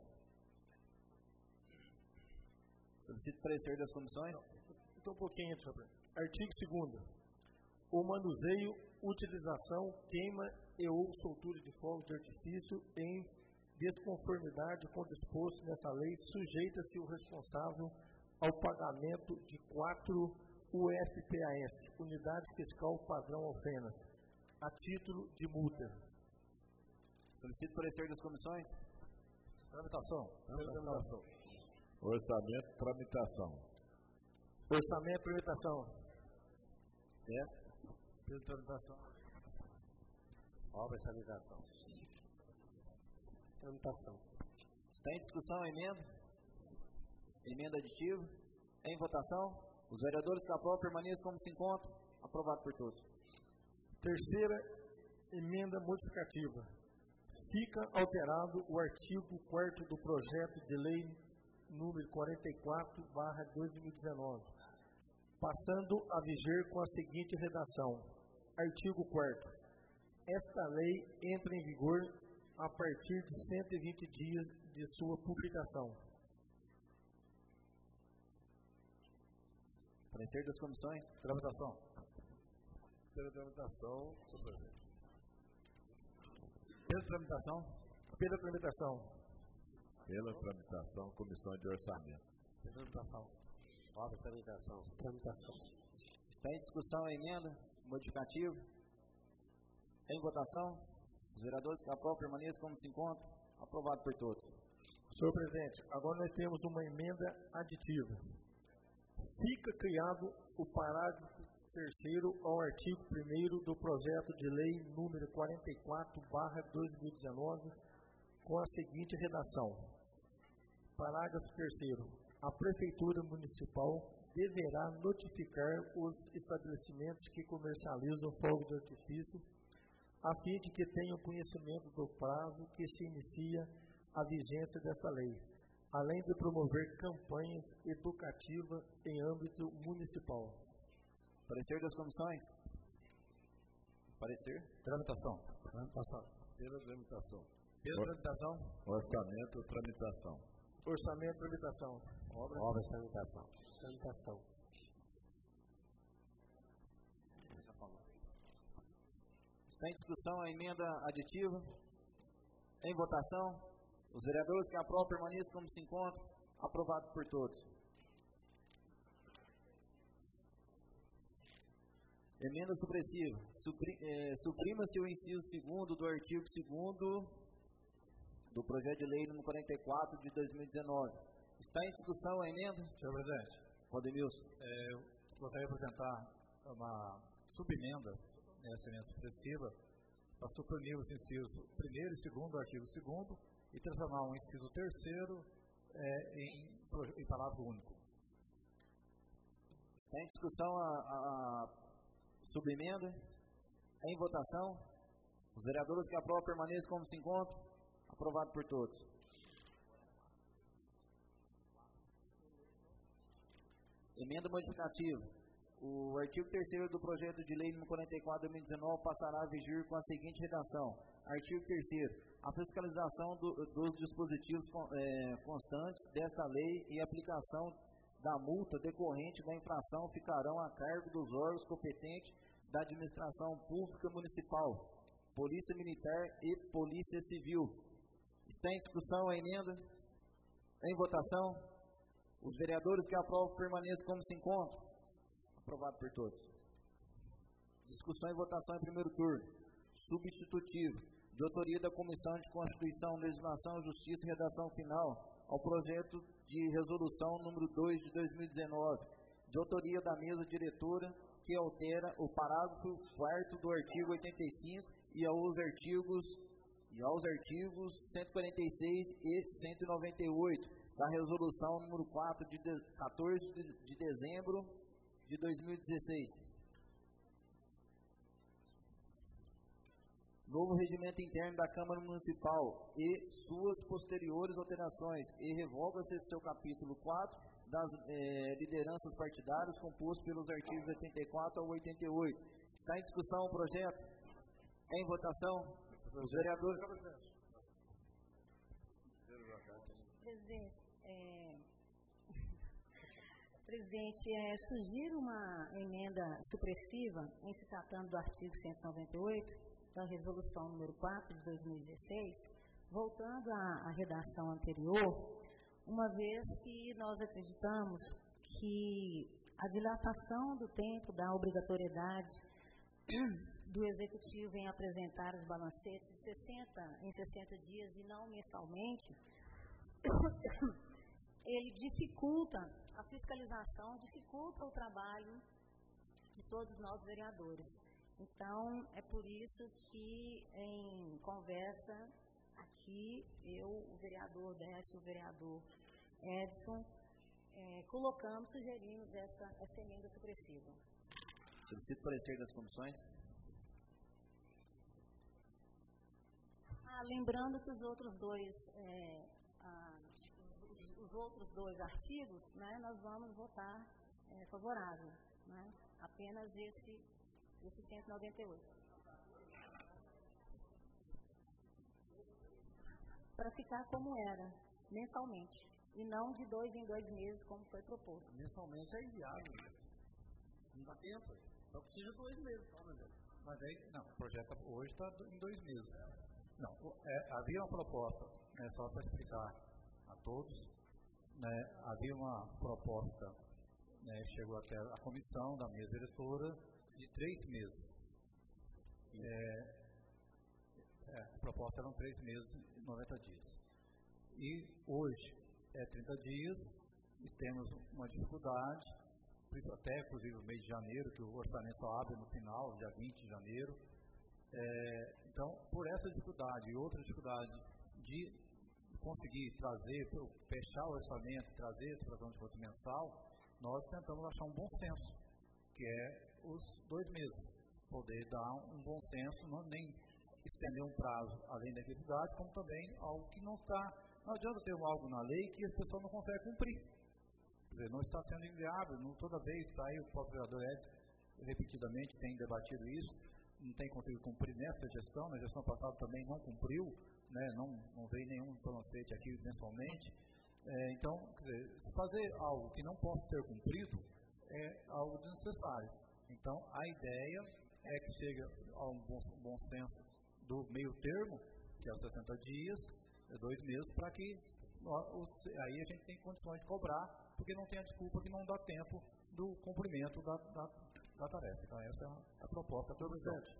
Solicito parecer das comissões. Então, um pouquinho antes, senhor. Artigo segundo. O manuseio, utilização, queima e ou soltura de fogos de artifício em desconformidade com o disposto nessa lei, sujeita-se o responsável ao pagamento de quatro U F P A S, Unidade Fiscal Padrão Alfenas, a título de multa. Solicito parecer das comissões. Tramitação. Tramitação. Orçamento, tramitação. Orçamento, tramitação. Yes. Pela tramitação. Obras tramitação. Tramitação. Está em discussão a emenda. Emenda aditiva. Em votação. Os vereadores que aprovam permaneçam como se encontram. Aprovado por todos. Terceira emenda modificativa. Fica alterado o artigo quarto do projeto de lei número quarenta e quatro barra dois mil e dezenove, passando a viger com a seguinte redação. Artigo quarto. Esta lei entra em vigor a partir de cento e vinte dias de sua publicação. Parecer das comissões. Tramitação. Pela tramitação, senhor presidente. Pela tramitação. Pela tramitação. Pela tramitação, comissão de orçamento. Pela tramitação. Obras tramitação. Tramitação. Está em discussão a emenda modificativa. Em votação. Os vereadores que aprovam permaneçam como se encontram. Aprovado por todos. Senhor presidente, agora nós temos uma emenda aditiva. Fica criado o parágrafo terceiro ao artigo primeiro do projeto de lei número quarenta e quatro barra dois mil e dezenove, com a seguinte redação. Parágrafo terceiro. A Prefeitura Municipal deverá notificar os estabelecimentos que comercializam fogos de artifício, a fim de que tenham conhecimento do prazo que se inicia a vigência dessa lei, além de promover campanhas educativas em âmbito municipal. Parecer das comissões. Parecer. Tramitação. Tramitação. Pela tramitação. Pela tramitação. Orçamento, tramitação. Orçamento, tramitação. Obras, Obras tramitação. Tramitação. Está em discussão a emenda aditiva. Em votação. Os vereadores que aprovam permaneçam como se encontram. Aprovado por todos. Emenda supressiva. Supri, eh, Suprima-se o inciso segundo do artigo segundo do projeto de lei número quarenta e quatro de dois mil e dezenove. Está em discussão a emenda? Senhor presidente. Rodemilson. É, eu gostaria de apresentar uma subemenda nessa emenda supressiva para suprimir os incisos primeiro e segundo do artigo segundo e transformar o inciso terceiro é, em, em parágrafo único. Está em discussão a, a subemenda. Em votação. Os vereadores que aprovam permaneçam como se encontram. Aprovado por todos. Emenda modificativa. O artigo terceiro do projeto de lei número quarenta e quatro de dois mil e dezenove passará a vigir com a seguinte redação. Artigo terceiro. A fiscalização do, dos dispositivos é, constantes desta lei e a aplicação da multa decorrente da infração ficarão a cargo dos órgãos competentes da administração pública municipal, Polícia Militar e Polícia Civil. Está em discussão a emenda? Em votação? Os vereadores que aprovam permaneçam como se encontram. Aprovado por todos. Discussão e votação em primeiro turno. Substitutivo. De autoria da Comissão de Constituição, Legislação, Justiça e Redação Final ao projeto de resolução número dois de dois mil e dezenove. De autoria da mesa diretora, que altera o parágrafo quarto do artigo oitenta e cinco e aos artigos, e aos artigos cento e quarenta e seis e cento e noventa e oito da resolução número quatro de quatorze de dezembro de dois mil e dezesseis. Novo regimento interno da Câmara Municipal e suas posteriores alterações, e revoga-se seu capítulo quatro das eh, lideranças partidárias, composto pelos artigos oitenta e quatro ao oitenta e oito. Está em discussão o projeto? Em votação? Os vereadores... Presidente, é... Presidente, é, sugiro uma emenda supressiva em se tratando do artigo cento e noventa e oito da resolução número quatro de dois mil e dezesseis, voltando à, à redação anterior, uma vez que nós acreditamos que a dilatação do tempo da obrigatoriedade do Executivo em apresentar os balancetes de sessenta, em sessenta dias e não mensalmente, ele dificulta a fiscalização, dificulta o trabalho de todos nós vereadores. Então, é por isso que, em conversa aqui, eu, o vereador Décio, o vereador Edson, é, colocamos, sugerimos essa, essa emenda supressiva. Solicito parecer das comissões. Ah, lembrando que os outros dois, é, ah, os, os outros dois artigos, né, nós vamos votar é, favorável, né? Apenas esse esse cento e noventa e oito. Para ficar como era, mensalmente, e não de dois em dois meses, como foi proposto. Mensalmente é inviável. Não dá tempo. Só precisa de dois meses, tá, meu Deus? Mas aí, não, o projeto hoje está em dois meses. Não, é, havia uma proposta, né, só para explicar a todos, né, havia uma proposta, né, chegou até a comissão da mesa diretora, de três meses. É, é, a proposta eram três meses e noventa dias. E hoje é trinta dias e temos uma dificuldade, até inclusive no mês de janeiro, que o orçamento só abre no final, dia vinte de janeiro. É, então, por essa dificuldade e outra dificuldade de conseguir trazer, fechar o orçamento, trazer esse programa de conta mensal, nós tentamos achar um bom senso, que é os dois meses, poder dar um bom senso, não nem estender um prazo além da efetividade, como também algo que não está, não adianta ter algo na lei que as pessoas não conseguem cumprir. Quer dizer, não está sendo inviável, não, toda vez está aí o próprio vereador Edson repetidamente tem debatido isso, não tem conseguido cumprir nessa gestão, na gestão passada também não cumpriu, né, não, não veio nenhum balancete aqui mensalmente. É, então, quer dizer, fazer algo que não possa ser cumprido é algo desnecessário. Então, a ideia é que chegue a um bom, bom senso do meio termo, que é os sessenta dias, dois meses, para que os, aí a gente tem condições de cobrar, porque não tem a desculpa que não dá tempo do cumprimento da, da, da tarefa. Então, essa é a, a proposta do presidente.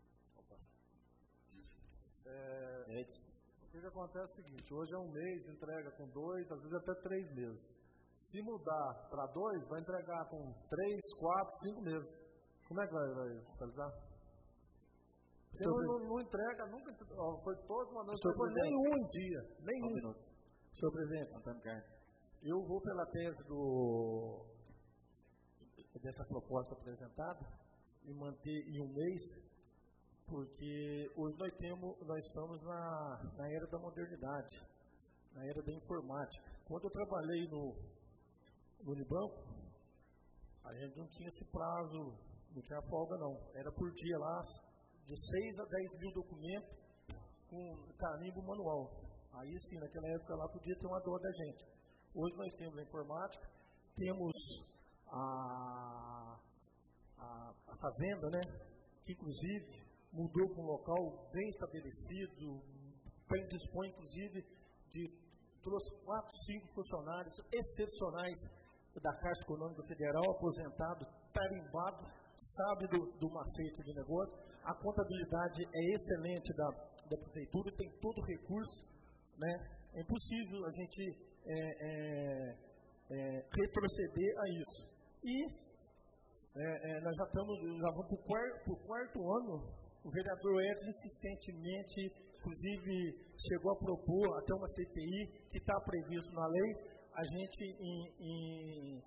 É, o que acontece é o seguinte, hoje é um mês, entrega com dois, às vezes até três meses. Se mudar para dois, vai entregar com três, quatro, cinco meses. Como é que vai, vai fiscalizar? Porque não, não, não entrega, nunca, ó, foi toda uma noite, não nenhum dia, nenhum. Um minuto. Senhor presidente, Antônio Carlos. Eu vou pela tese do, dessa proposta apresentada e manter em um mês, porque hoje nós, temos, nós estamos na, na era da modernidade, na era da informática. Quando eu trabalhei no, no Unibanco, a gente não tinha esse prazo, não tinha folga não. Era por dia lá, de seis a dez mil documentos com carimbo manual. Aí sim, naquela época lá podia ter uma dor da gente. Hoje nós temos a informática, temos a, a, a fazenda, né? Que inclusive mudou para um local bem estabelecido, dispõe inclusive de trouxe quatro, cinco funcionários excepcionais da Caixa Econômica Federal, aposentados, tarimbados, sabe do, do macete de negócio. A contabilidade é excelente da, da Prefeitura, tem todo o recurso, né? É impossível a gente é, é, é, retroceder a isso. E é, é, nós já estamos, já vamos para o quarto, quarto ano, o vereador Edson insistentemente, inclusive, chegou a propor até uma C P I que está previsto na lei, a gente, em, em,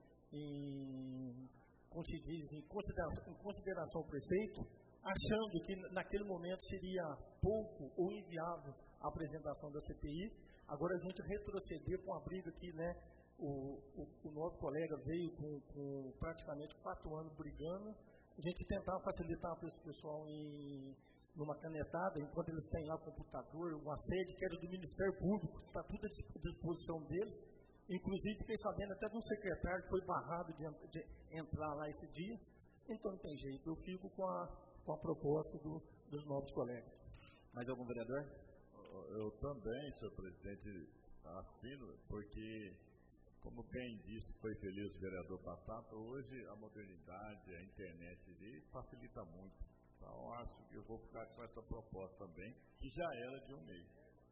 em, como se diz, em consideração, em consideração ao prefeito, achando que naquele momento seria pouco ou inviável a apresentação da C P I, agora a gente retroceder com a briga que, né, o, o, o nosso colega veio com, com praticamente quatro anos brigando, a gente tentar facilitar para esse pessoal em, numa canetada, enquanto eles têm lá computador, uma sede que era do Ministério Público, está tudo à disposição deles. Inclusive, fiquei sabendo até de um secretário que foi barrado de, de entrar lá esse dia. Então, não tem jeito, eu fico com a, com a proposta do, dos novos colegas. Mais algum vereador? Eu também, senhor presidente, assino, porque, como bem disse, foi feliz o vereador Batata, hoje a modernidade, a internet ali, facilita muito. Então, acho que eu vou ficar com essa proposta também, que já era de um mês.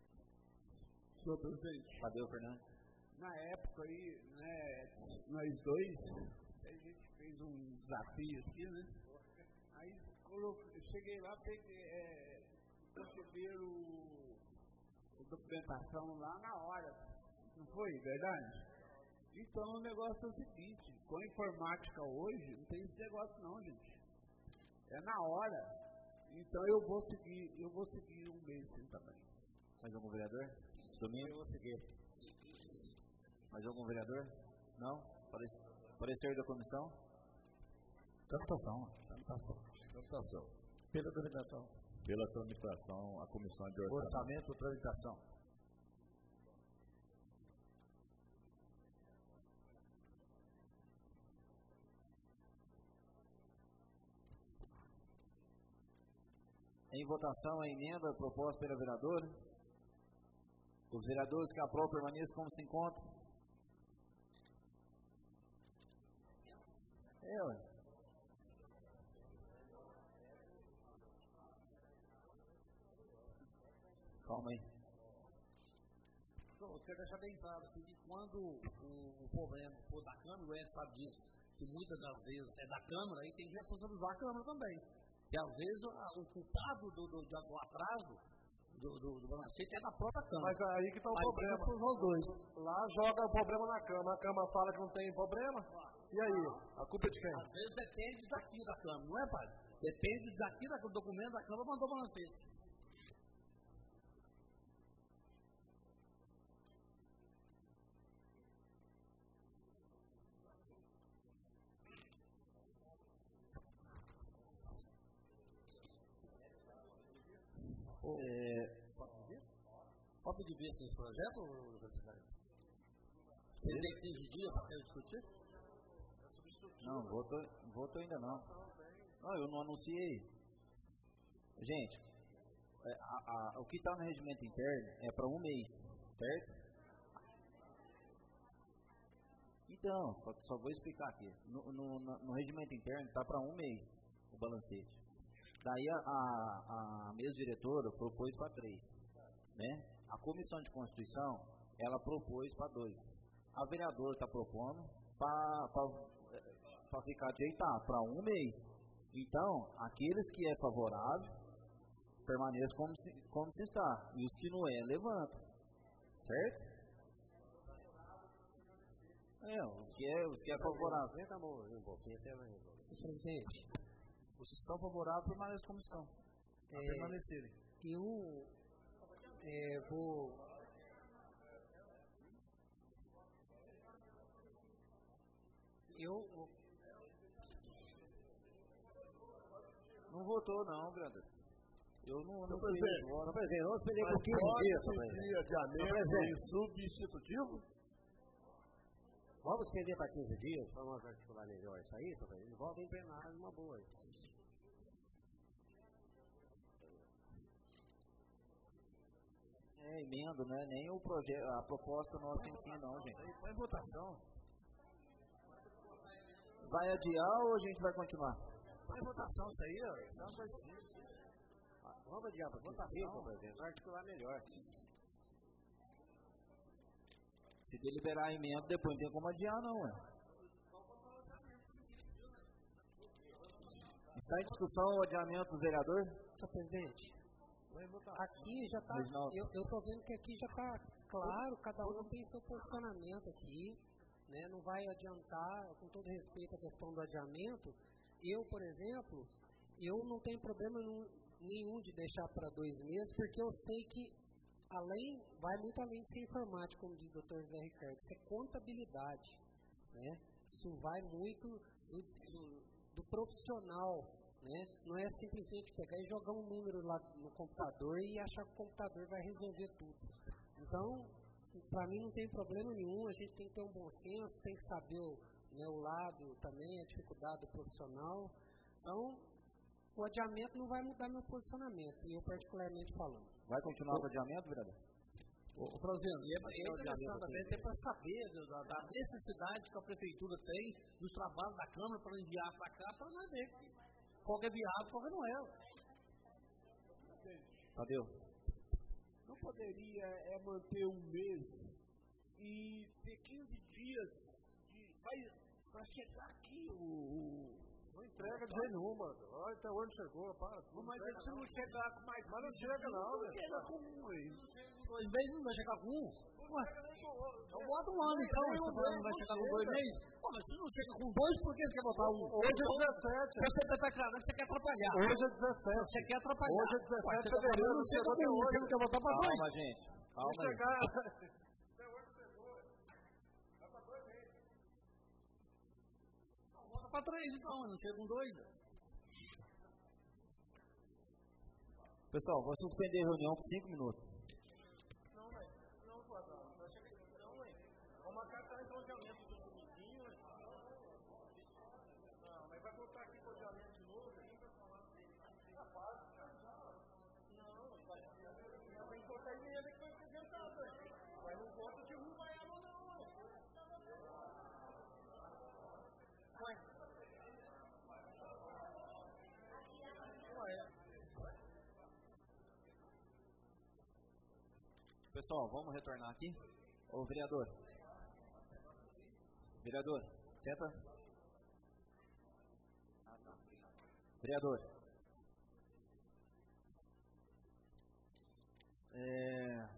Senhor presidente. Tadeu Fernandes. Na época aí, né, nós dois, a gente fez um desafio aqui, né? Aí eu cheguei lá, peguei, é, receberam a documentação lá na hora. Não foi, verdade? Então o negócio é o seguinte, com a informática hoje, não tem esse negócio não, gente. É na hora. Então eu vou seguir, eu vou seguir um mês sim também. Mais algum vereador? Domingo? Eu vou seguir. Mais algum vereador? Não? Parecer, parecer da comissão? Tramitação. Tramitação. Tramitação. Pela tramitação. Pela tramitação, a comissão de orçamento. Orçamento, tramitação. Em votação, a emenda proposta pela vereadora. Os vereadores que aprovam permaneçam como se encontram. É, ué. Calma aí. Então, eu quero deixar bem claro aqui que quando o, o problema for da Câmara, o Ed sabe disso, que muitas das vezes é da Câmara, aí tem que responsabilizar a Câmara também. E às vezes o culpado do, do, do atraso do, do, do balancete é da própria Câmara. Mas aí que está o Mas problema. Os dois. Lá joga o problema na Câmara, a Câmara fala que não tem problema, e aí? A culpa é de quem? Às vezes depende daqui da Câmara, não é, pai? Depende daqui do documento da Câmara, mandou o balancete. É... Pode pedir vista nesse projeto, secretário? Ele tem quinze dias para discutir? Não, voto, voto ainda não. Não, eu não anunciei. Gente, a, a, o que está no regimento interno é para um mês, certo? Então, só, só vou explicar aqui. No, no, no regimento interno está para um mês o balancete. Daí a, a, a mesa diretora propôs para três, né? A comissão de Constituição, ela propôs para dois. A vereadora está propondo para ficar ajeitado para um mês. Então, aqueles que é favorável, permaneçam como se, como se está. E os que não é, levanta. Certo? É, os que é, os que é favorável. Presidente, os que estão favoráveis permanecem como estão. É, permanecerem. Eu é, vou. Eu. Não votou, não, vereador. Eu não, não sei. Não, presidente, vamos pedir por quinze dias. dia de janeiro substitutivo? Vamos pedir para quinze dias, para nós articular melhor isso aí, só para ele volta em plenário numa boa. a emenda, né? Nem o projeto, a proposta nossa em si, não, gente. Põe votação. Vai adiar ou a gente vai continuar? Põe votação, isso aí, ó. Isso é uma coisa simples. Vamos adiar para votação, presidente. Articular melhor. Se deliberar a emenda, depois não tem como adiar, não, ué. Está em discussão o adiamento do vereador? Senhor presidente, aqui já está, eu estou vendo que aqui já está claro, cada um tem seu posicionamento aqui, né? Não vai adiantar, com todo respeito à questão do adiamento. Eu, por exemplo, eu não tenho problema nenhum de deixar para dois meses, porque eu sei que além, vai muito além de ser informático, como diz o doutor José Ricardo, isso é contabilidade, né? Isso vai muito do, do, do profissional, né? Não é simplesmente pegar e jogar um número lá no computador e achar que o computador vai resolver tudo. Então, para mim não tem problema nenhum, a gente tem que ter um bom senso, tem que saber o, né, o lado também, a dificuldade do profissional. Então, o adiamento não vai mudar meu posicionamento, e eu particularmente falando. Vai continuar o adiamento, vereador? Ô, Franzino, e é, é interessante também até para saber da, da necessidade que a prefeitura tem dos trabalhos da Câmara para enviar para cá, para nós ver qual é viável, qual não é. Tadeu. Não poderia é, manter um mês e ter quinze dias para chegar aqui o... Não entrega de jeito nenhum, mano. Olha até onde chegou, para. Mas ele se não chegar com mais. Mas não chega, não, não velho. chega com um aí. Em vez de não vai chegar com um, então bota um ano, então. Você não vai chegar com dois meses? Pô, mas se não chega com dois, por que você quer botar um? Hoje é dezessete. Você está declarando que você quer atrapalhar. Hoje é dezessete. Você quer atrapalhar. Hoje é dezessete. Você está falando, não chega com um, você não quer botar para dois. Calma, gente. Calma aí. Bota para três, então. Não chega com dois. Pessoal, vou suspender a reunião por cinco minutos. Não, velho. Não, Quadrado. Vai chegar aqui, não, velho. Vamos marcar até então o adiamento do domingão, velho. Não, mas vai voltar aqui com o adiamento de novo, velho. Rapaz, não, vai. Tem que botar a emenda que foi apresentada, velho. Mas não vota de um vai ela, não, velho. Vai. Vai. Pessoal, vamos retornar aqui. Ô, vereador. Vereador, senta. Vereador. É...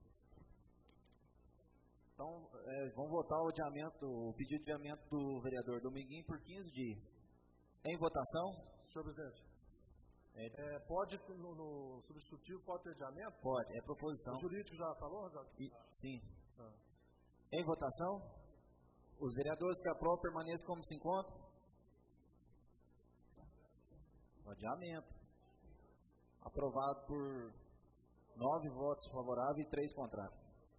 Então, é, vamos votar o adiamento, o pedido de adiamento do vereador Dominguinho por quinze dias. Em votação? Senhor presidente. É, pode, no, no substitutivo, pode ter adiamento? Pode, é proposição. O jurídico já falou, Rosário? Sim. Ah. Em votação, os vereadores que aprovam permaneçam como se encontram. Adiamento. Aprovado por nove votos favoráveis e três contrários.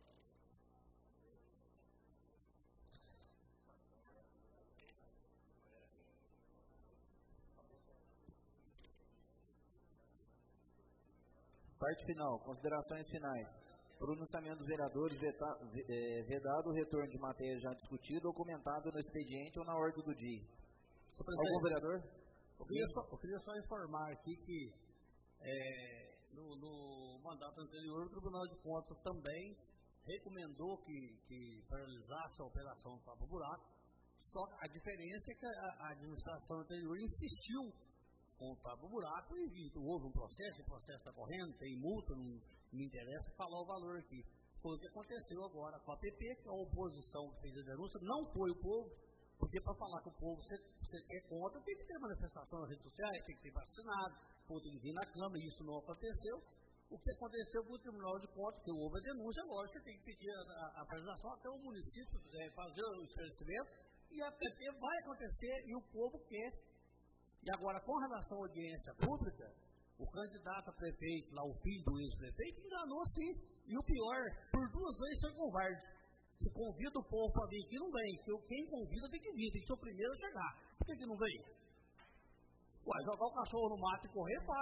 Parte final, considerações finais. Pronunciamento dos vereadores, veta, é, vedado o retorno de matéria já discutida ou comentada no expediente ou na ordem do dia. Algum vereador? Eu queria, só, eu queria só informar aqui que é, no, no mandato anterior o Tribunal de Contas também recomendou que, que paralisasse a operação do Tapa Buraco, só a diferença é que a, a administração anterior insistiu com o Tapa Buraco e houve um processo, o processo está correndo, tem multa, não me interessa falar o valor aqui. Foi o que aconteceu agora com a P P, que a oposição que fez a denúncia não foi o povo, porque para falar com o povo você, você é contra, tem que ter manifestação nas redes sociais, tem que ter vacinado, tem que vir na Câmara, e isso não aconteceu. O que aconteceu com o Tribunal de Contas, que houve a denúncia, lógico que tem que pedir a, a, a apresentação até o município é, fazer o esclarecimento, e a P P vai acontecer e o povo quer. E agora, com relação à audiência pública, o candidato a prefeito, lá o filho do ex-prefeito, enganou sim. E o pior, por duas vezes foi covarde. Se convida o povo para vir aqui, não vem. Quem convida tem que vir, tem que ser o primeiro a chegar. Por que, que não vem? Ué, jogar o cachorro no mato e correr é fácil.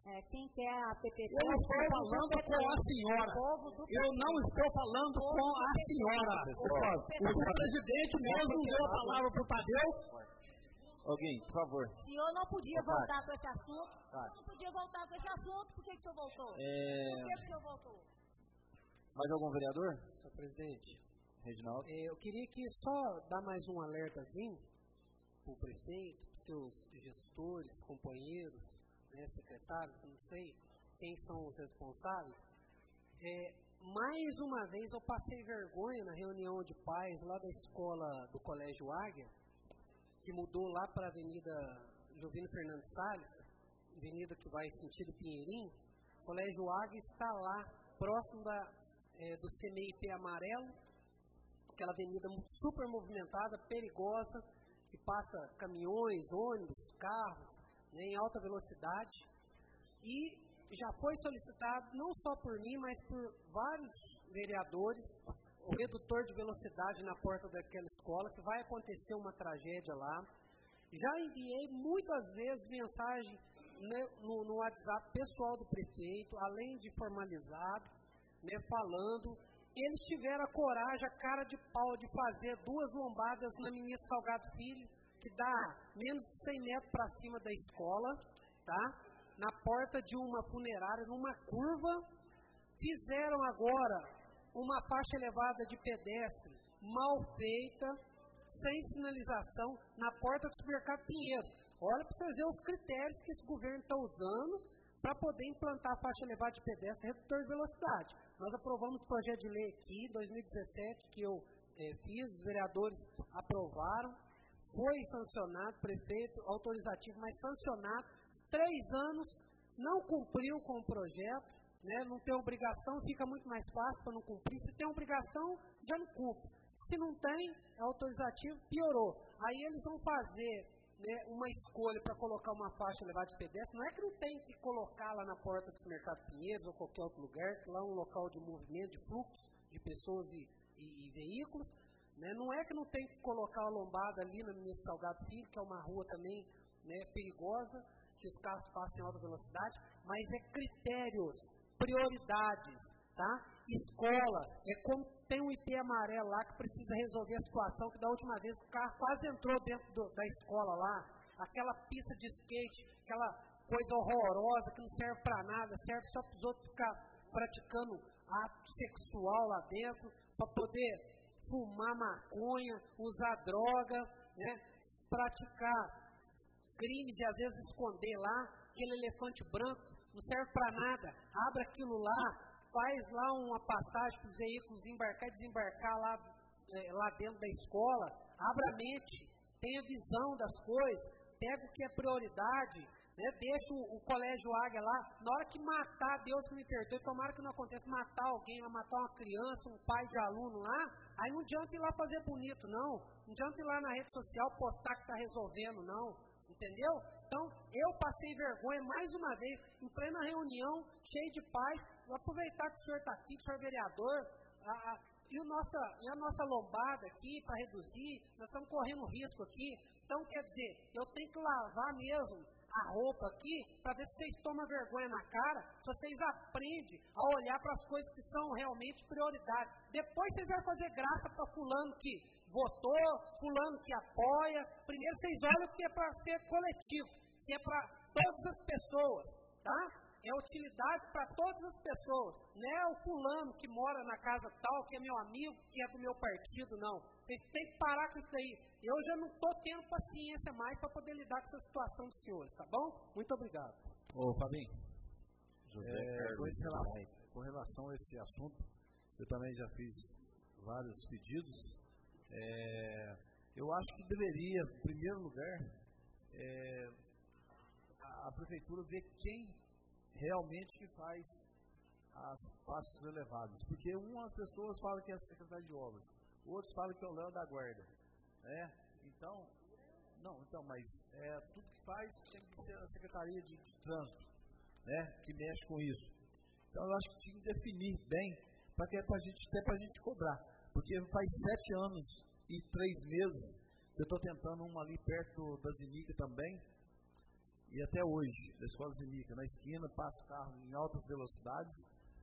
É, quem quer a P P P... Eu não estou falando com a senhora. Eu não estou falando com a senhora. O presidente mesmo deu a palavra para o Tadeu. Alguém, por favor. O senhor não podia voltar com esse assunto. Não podia voltar com esse assunto. Por que, que o senhor voltou? É... Por que, que o senhor voltou? Mais algum vereador? Senhor presidente. Reginaldo. É, eu queria que só dar mais um alertazinho para o prefeito, para seus gestores, companheiros, né, secretários, não sei quem são os responsáveis. É, mais uma vez eu passei vergonha na reunião de pais lá da escola do Colégio Águia, que mudou lá para a Avenida Jovino Fernandes Salles, avenida que vai sentido Pinheirinho. O Colégio Águia está lá, próximo da, é, do C M I P amarelo, aquela avenida super movimentada, perigosa, que passa caminhões, ônibus, carros, né, em alta velocidade. E já foi solicitado, não só por mim, mas por vários vereadores, o redutor de velocidade na porta daquela escola, que vai acontecer uma tragédia lá. Já enviei muitas vezes mensagem, né, no, no WhatsApp pessoal do prefeito, além de formalizado, né, falando. Eles tiveram a coragem, a cara de pau, de fazer duas lombadas na Ministro Salgado Filho, que dá menos de cem metros para cima da escola, tá? Na porta de uma funerária, numa curva. Fizeram agora uma faixa elevada de pedestre mal feita, sem sinalização, na porta do supermercado Pinheiro. Olha para vocês verem os critérios que esse governo está usando para poder implantar a faixa elevada de pedestre redutor de velocidade. Nós aprovamos o projeto de lei aqui em dois mil e dezessete, que eu eh, fiz, os vereadores aprovaram, foi sancionado, prefeito, autorizativo, mas sancionado, três anos, não cumpriu com o projeto, né, não tem obrigação, fica muito mais fácil para não cumprir. Se tem obrigação, já não cumpre. Se não tem, é autorizativo, piorou. Aí eles vão fazer, né, uma escolha para colocar uma faixa elevada de pedestre. Não é que não tem que colocar lá na porta do Mercado Pinheiros ou qualquer outro lugar, que lá é um local de movimento, de fluxo de pessoas e, e, e veículos. Né? Não é que não tem que colocar a lombada ali na Ministro Salgado Filho, que é uma rua também, né, perigosa, que os carros passam em alta velocidade, mas é critérios, prioridades, tá? Escola, é como tem um I P amarelo lá que precisa resolver a situação, que da última vez o carro quase entrou dentro do, da escola lá, aquela pista de skate, aquela coisa horrorosa que não serve para nada, serve só para os outros ficar praticando ato sexual lá dentro, para poder fumar maconha, usar droga, né? Praticar crimes e às vezes esconder lá, aquele elefante branco, não serve para nada, abre aquilo lá, faz lá uma passagem para os veículos embarcar e desembarcar lá, é, lá dentro da escola, abra a mente, tenha visão das coisas, pega o que é prioridade, né, deixa o, o Colégio Águia lá, na hora que matar, Deus que me perdoe, tomara que não aconteça, matar alguém, matar uma criança, um pai de aluno lá, aí não adianta ir lá fazer bonito, não, não adianta ir lá na rede social postar que está resolvendo, não, entendeu? Então, eu passei vergonha mais uma vez, em plena reunião, cheio de paz. Vou aproveitar que o senhor está aqui, que o senhor é vereador, a, a, e, o nossa, e a nossa lombada aqui, para reduzir, nós estamos correndo risco aqui. Então, quer dizer, eu tenho que lavar mesmo a roupa aqui, para ver se vocês tomam vergonha na cara, se vocês aprendem a olhar para as coisas que são realmente prioridades. Depois vocês vão fazer graça para fulano que votou, fulano que apoia. Primeiro vocês olham que é para ser coletivo, que é para todas as pessoas, tá? É utilidade para todas as pessoas. Não é o fulano que mora na casa tal, que é meu amigo, que é do meu partido, não. Vocês têm que parar com isso aí. Eu já não estou tendo paciência mais para poder lidar com essa situação dos senhores, tá bom? Muito obrigado. Ô, Fabinho. José é, Carlos, com, relação, com relação a esse assunto, eu também já fiz vários pedidos. É, eu acho que deveria, em primeiro lugar, é, a, a prefeitura ver quem realmente que faz as passos elevados. Porque umas pessoas falam que é a secretária de obras, outros falam que é o Léo da Guarda. Né? Então, não, então, mas é, tudo que faz tem que ser a Secretaria de, de Trânsito, né, que mexe com isso. Então, eu acho que tinha que definir bem, para que é pra gente, até para a gente cobrar. Porque faz sete anos e três meses que eu estou tentando uma ali perto da Zimica também, e até hoje, da Escola Zinica, na esquina, passa o carro em altas velocidades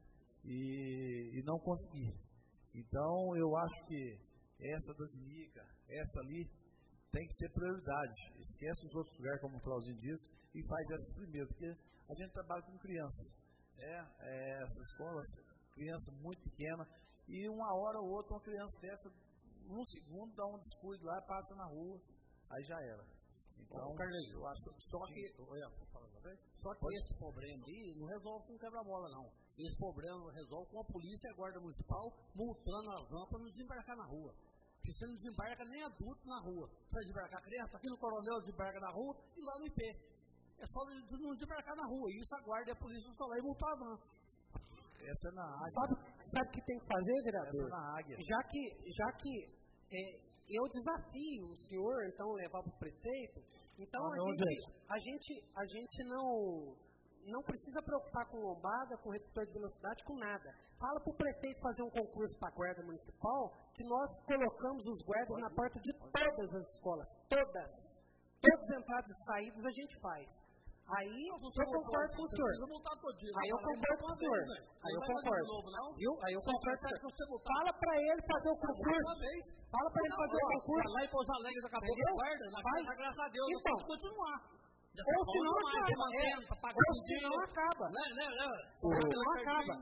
e, e não consegui. Então, eu acho que essa da Zinica, essa ali, tem que ser prioridade. Esquece os outros lugares, como o Clauzinho diz, e faz essas primeiro, porque a gente trabalha com crianças. É, é, essas escolas, criança muito pequena, e uma hora ou outra, uma criança dessa, num segundo, dá um descuido lá, passa na rua, aí já era. Então, Carlinhos, eu acho só que, olha, só que Pode? esse problema aí não resolve com quebra-mola, não. Esse problema resolve com a polícia e a guarda municipal multando as vans para não desembarcar na rua. Porque você não desembarca nem adulto na rua. Você vai desembarcar criança, aqui no Coronel desembarca na rua e lá no I P. É só não desembarcar na rua. E isso a guarda e a polícia só lá e multar a van. Essa é na Águia. Sabe, sabe o que tem que fazer, vereador? Essa é na Águia. Já que, já que é, eu desafio o senhor, então, levar para o prefeito, então ah, a, não, gente, a, gente, a gente não, não precisa preocupar com lombada, com redutor de velocidade, com nada. Fala para o prefeito fazer um concurso para a guarda municipal, que nós colocamos os guardas na porta de todas as escolas, todas. Todas as entradas e saídas a gente faz. Aí eu concordo com o senhor. Aí eu concordo com o senhor. Aí eu concordo. Viu? Aí eu concordo com o senhor. Fala pra ele fazer o concurso. Fala pra ele fazer o concurso. Lá em Pouso Alegre acabou com a guarda, graças a Deus, então, vamos continuar. Ou se não acaba. Ou se não acaba. Ou se não acaba.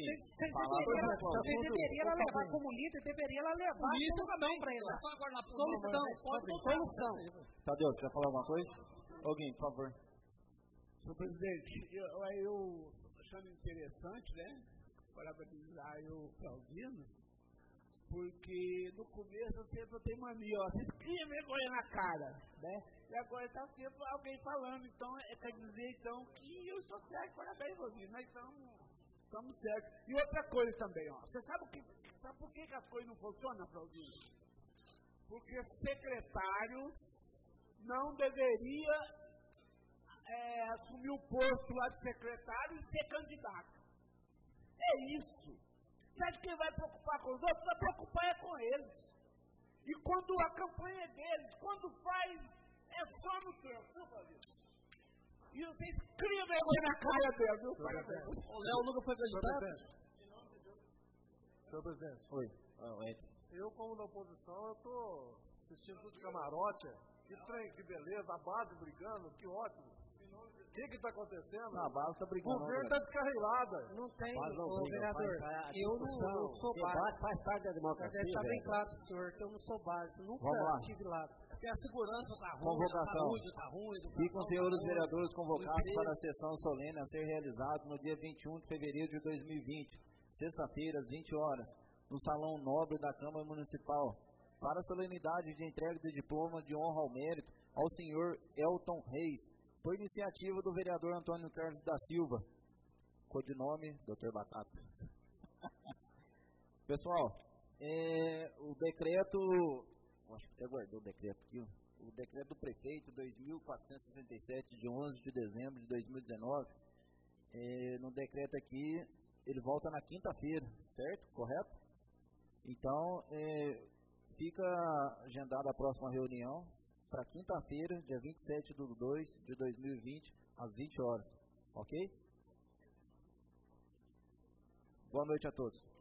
Você deveria levar como líder, deveria levar solução pra ele. Solução. Solução. Tadeu, você quer falar alguma coisa? Alguém, por favor. Senhor presidente, eu, eu achando interessante, né, parabenizar o Claudino, porque no começo eu sempre tenho mania, ó, vocês criam vergonha na cara, né, e agora está sempre alguém falando, então, é, quer dizer, então, que eu estou certo, parabéns, Claudino, nós estamos certos. E outra coisa também, ó, você sabe, o que, sabe por que, que as coisas não funcionam, Claudino? Porque secretário não deveria É, assumir o posto lá de secretário e ser candidato. É isso. Você acha que quem vai preocupar com os outros? Vai preocupar é com eles. E quando a campanha é deles, quando faz, é só no tempo, viu, Fabio? E vocês criam vergonha na cara dele, viu? O Léo nunca foi candidato? Senhor presidente. Oi. Eu, como da oposição, eu estou assistindo tudo de camarote. Que trem, que beleza, a base brigando, que ótimo. O que está acontecendo? Não, a base está brigando. O governo está descarrilada. Não tem, não ô, briga, vereador. faz, Eu não, não sou base. Faz parte da democracia. Deve estar bem claro para o senhor que eu não sou base. Nunca estive lá. Porque a segurança está ruim, Convocação. a saúde está ruim. Ficam os senhores vereadores convocados para a sessão solene a ser realizada no dia vinte e um de fevereiro de dois mil e vinte, sexta-feira, às vinte horas, no Salão Nobre da Câmara Municipal, para a solenidade de entrega de diploma de honra ao mérito ao senhor Elton Reis, por iniciativa do vereador Antônio Carlos da Silva, codinome doutor Batata. Pessoal, é, o decreto, acho que até guardou o decreto aqui, o decreto do prefeito dois mil quatrocentos e sessenta e sete, de onze de dezembro de dois mil e dezenove, é, no decreto aqui, ele volta na quinta-feira, certo? Correto? Então, é, fica agendada a próxima reunião para quinta-feira, dia vinte e sete de dois de dois mil e vinte, às vinte horas. Ok? Boa noite a todos.